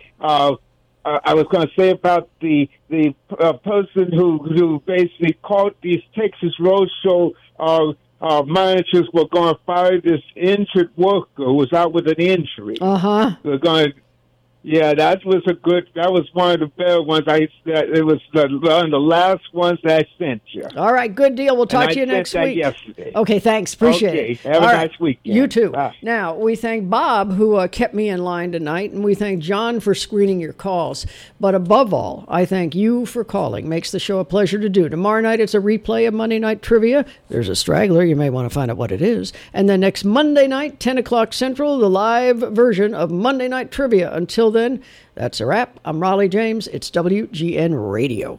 person who basically called these Texas Roadshow managers were going to fire this injured worker who was out with an injury. They're going to. Yeah, that was one of the better ones. It was one of the last ones that I sent you. All right, good deal. We'll talk to you next week. Yesterday. Okay, thanks. Appreciate it. Have a nice weekend. You too. Bye. Now, we thank Bob, who kept me in line tonight, and we thank John for screening your calls. But above all, I thank you for calling. Makes the show a pleasure to do. Tomorrow night, it's a replay of Monday Night Trivia. There's a straggler. You may want to find out what it is. And then next Monday night, 10 o'clock Central, the live version of Monday Night Trivia. Until then, that's a wrap. I'm Raleigh James. It's WGN Radio.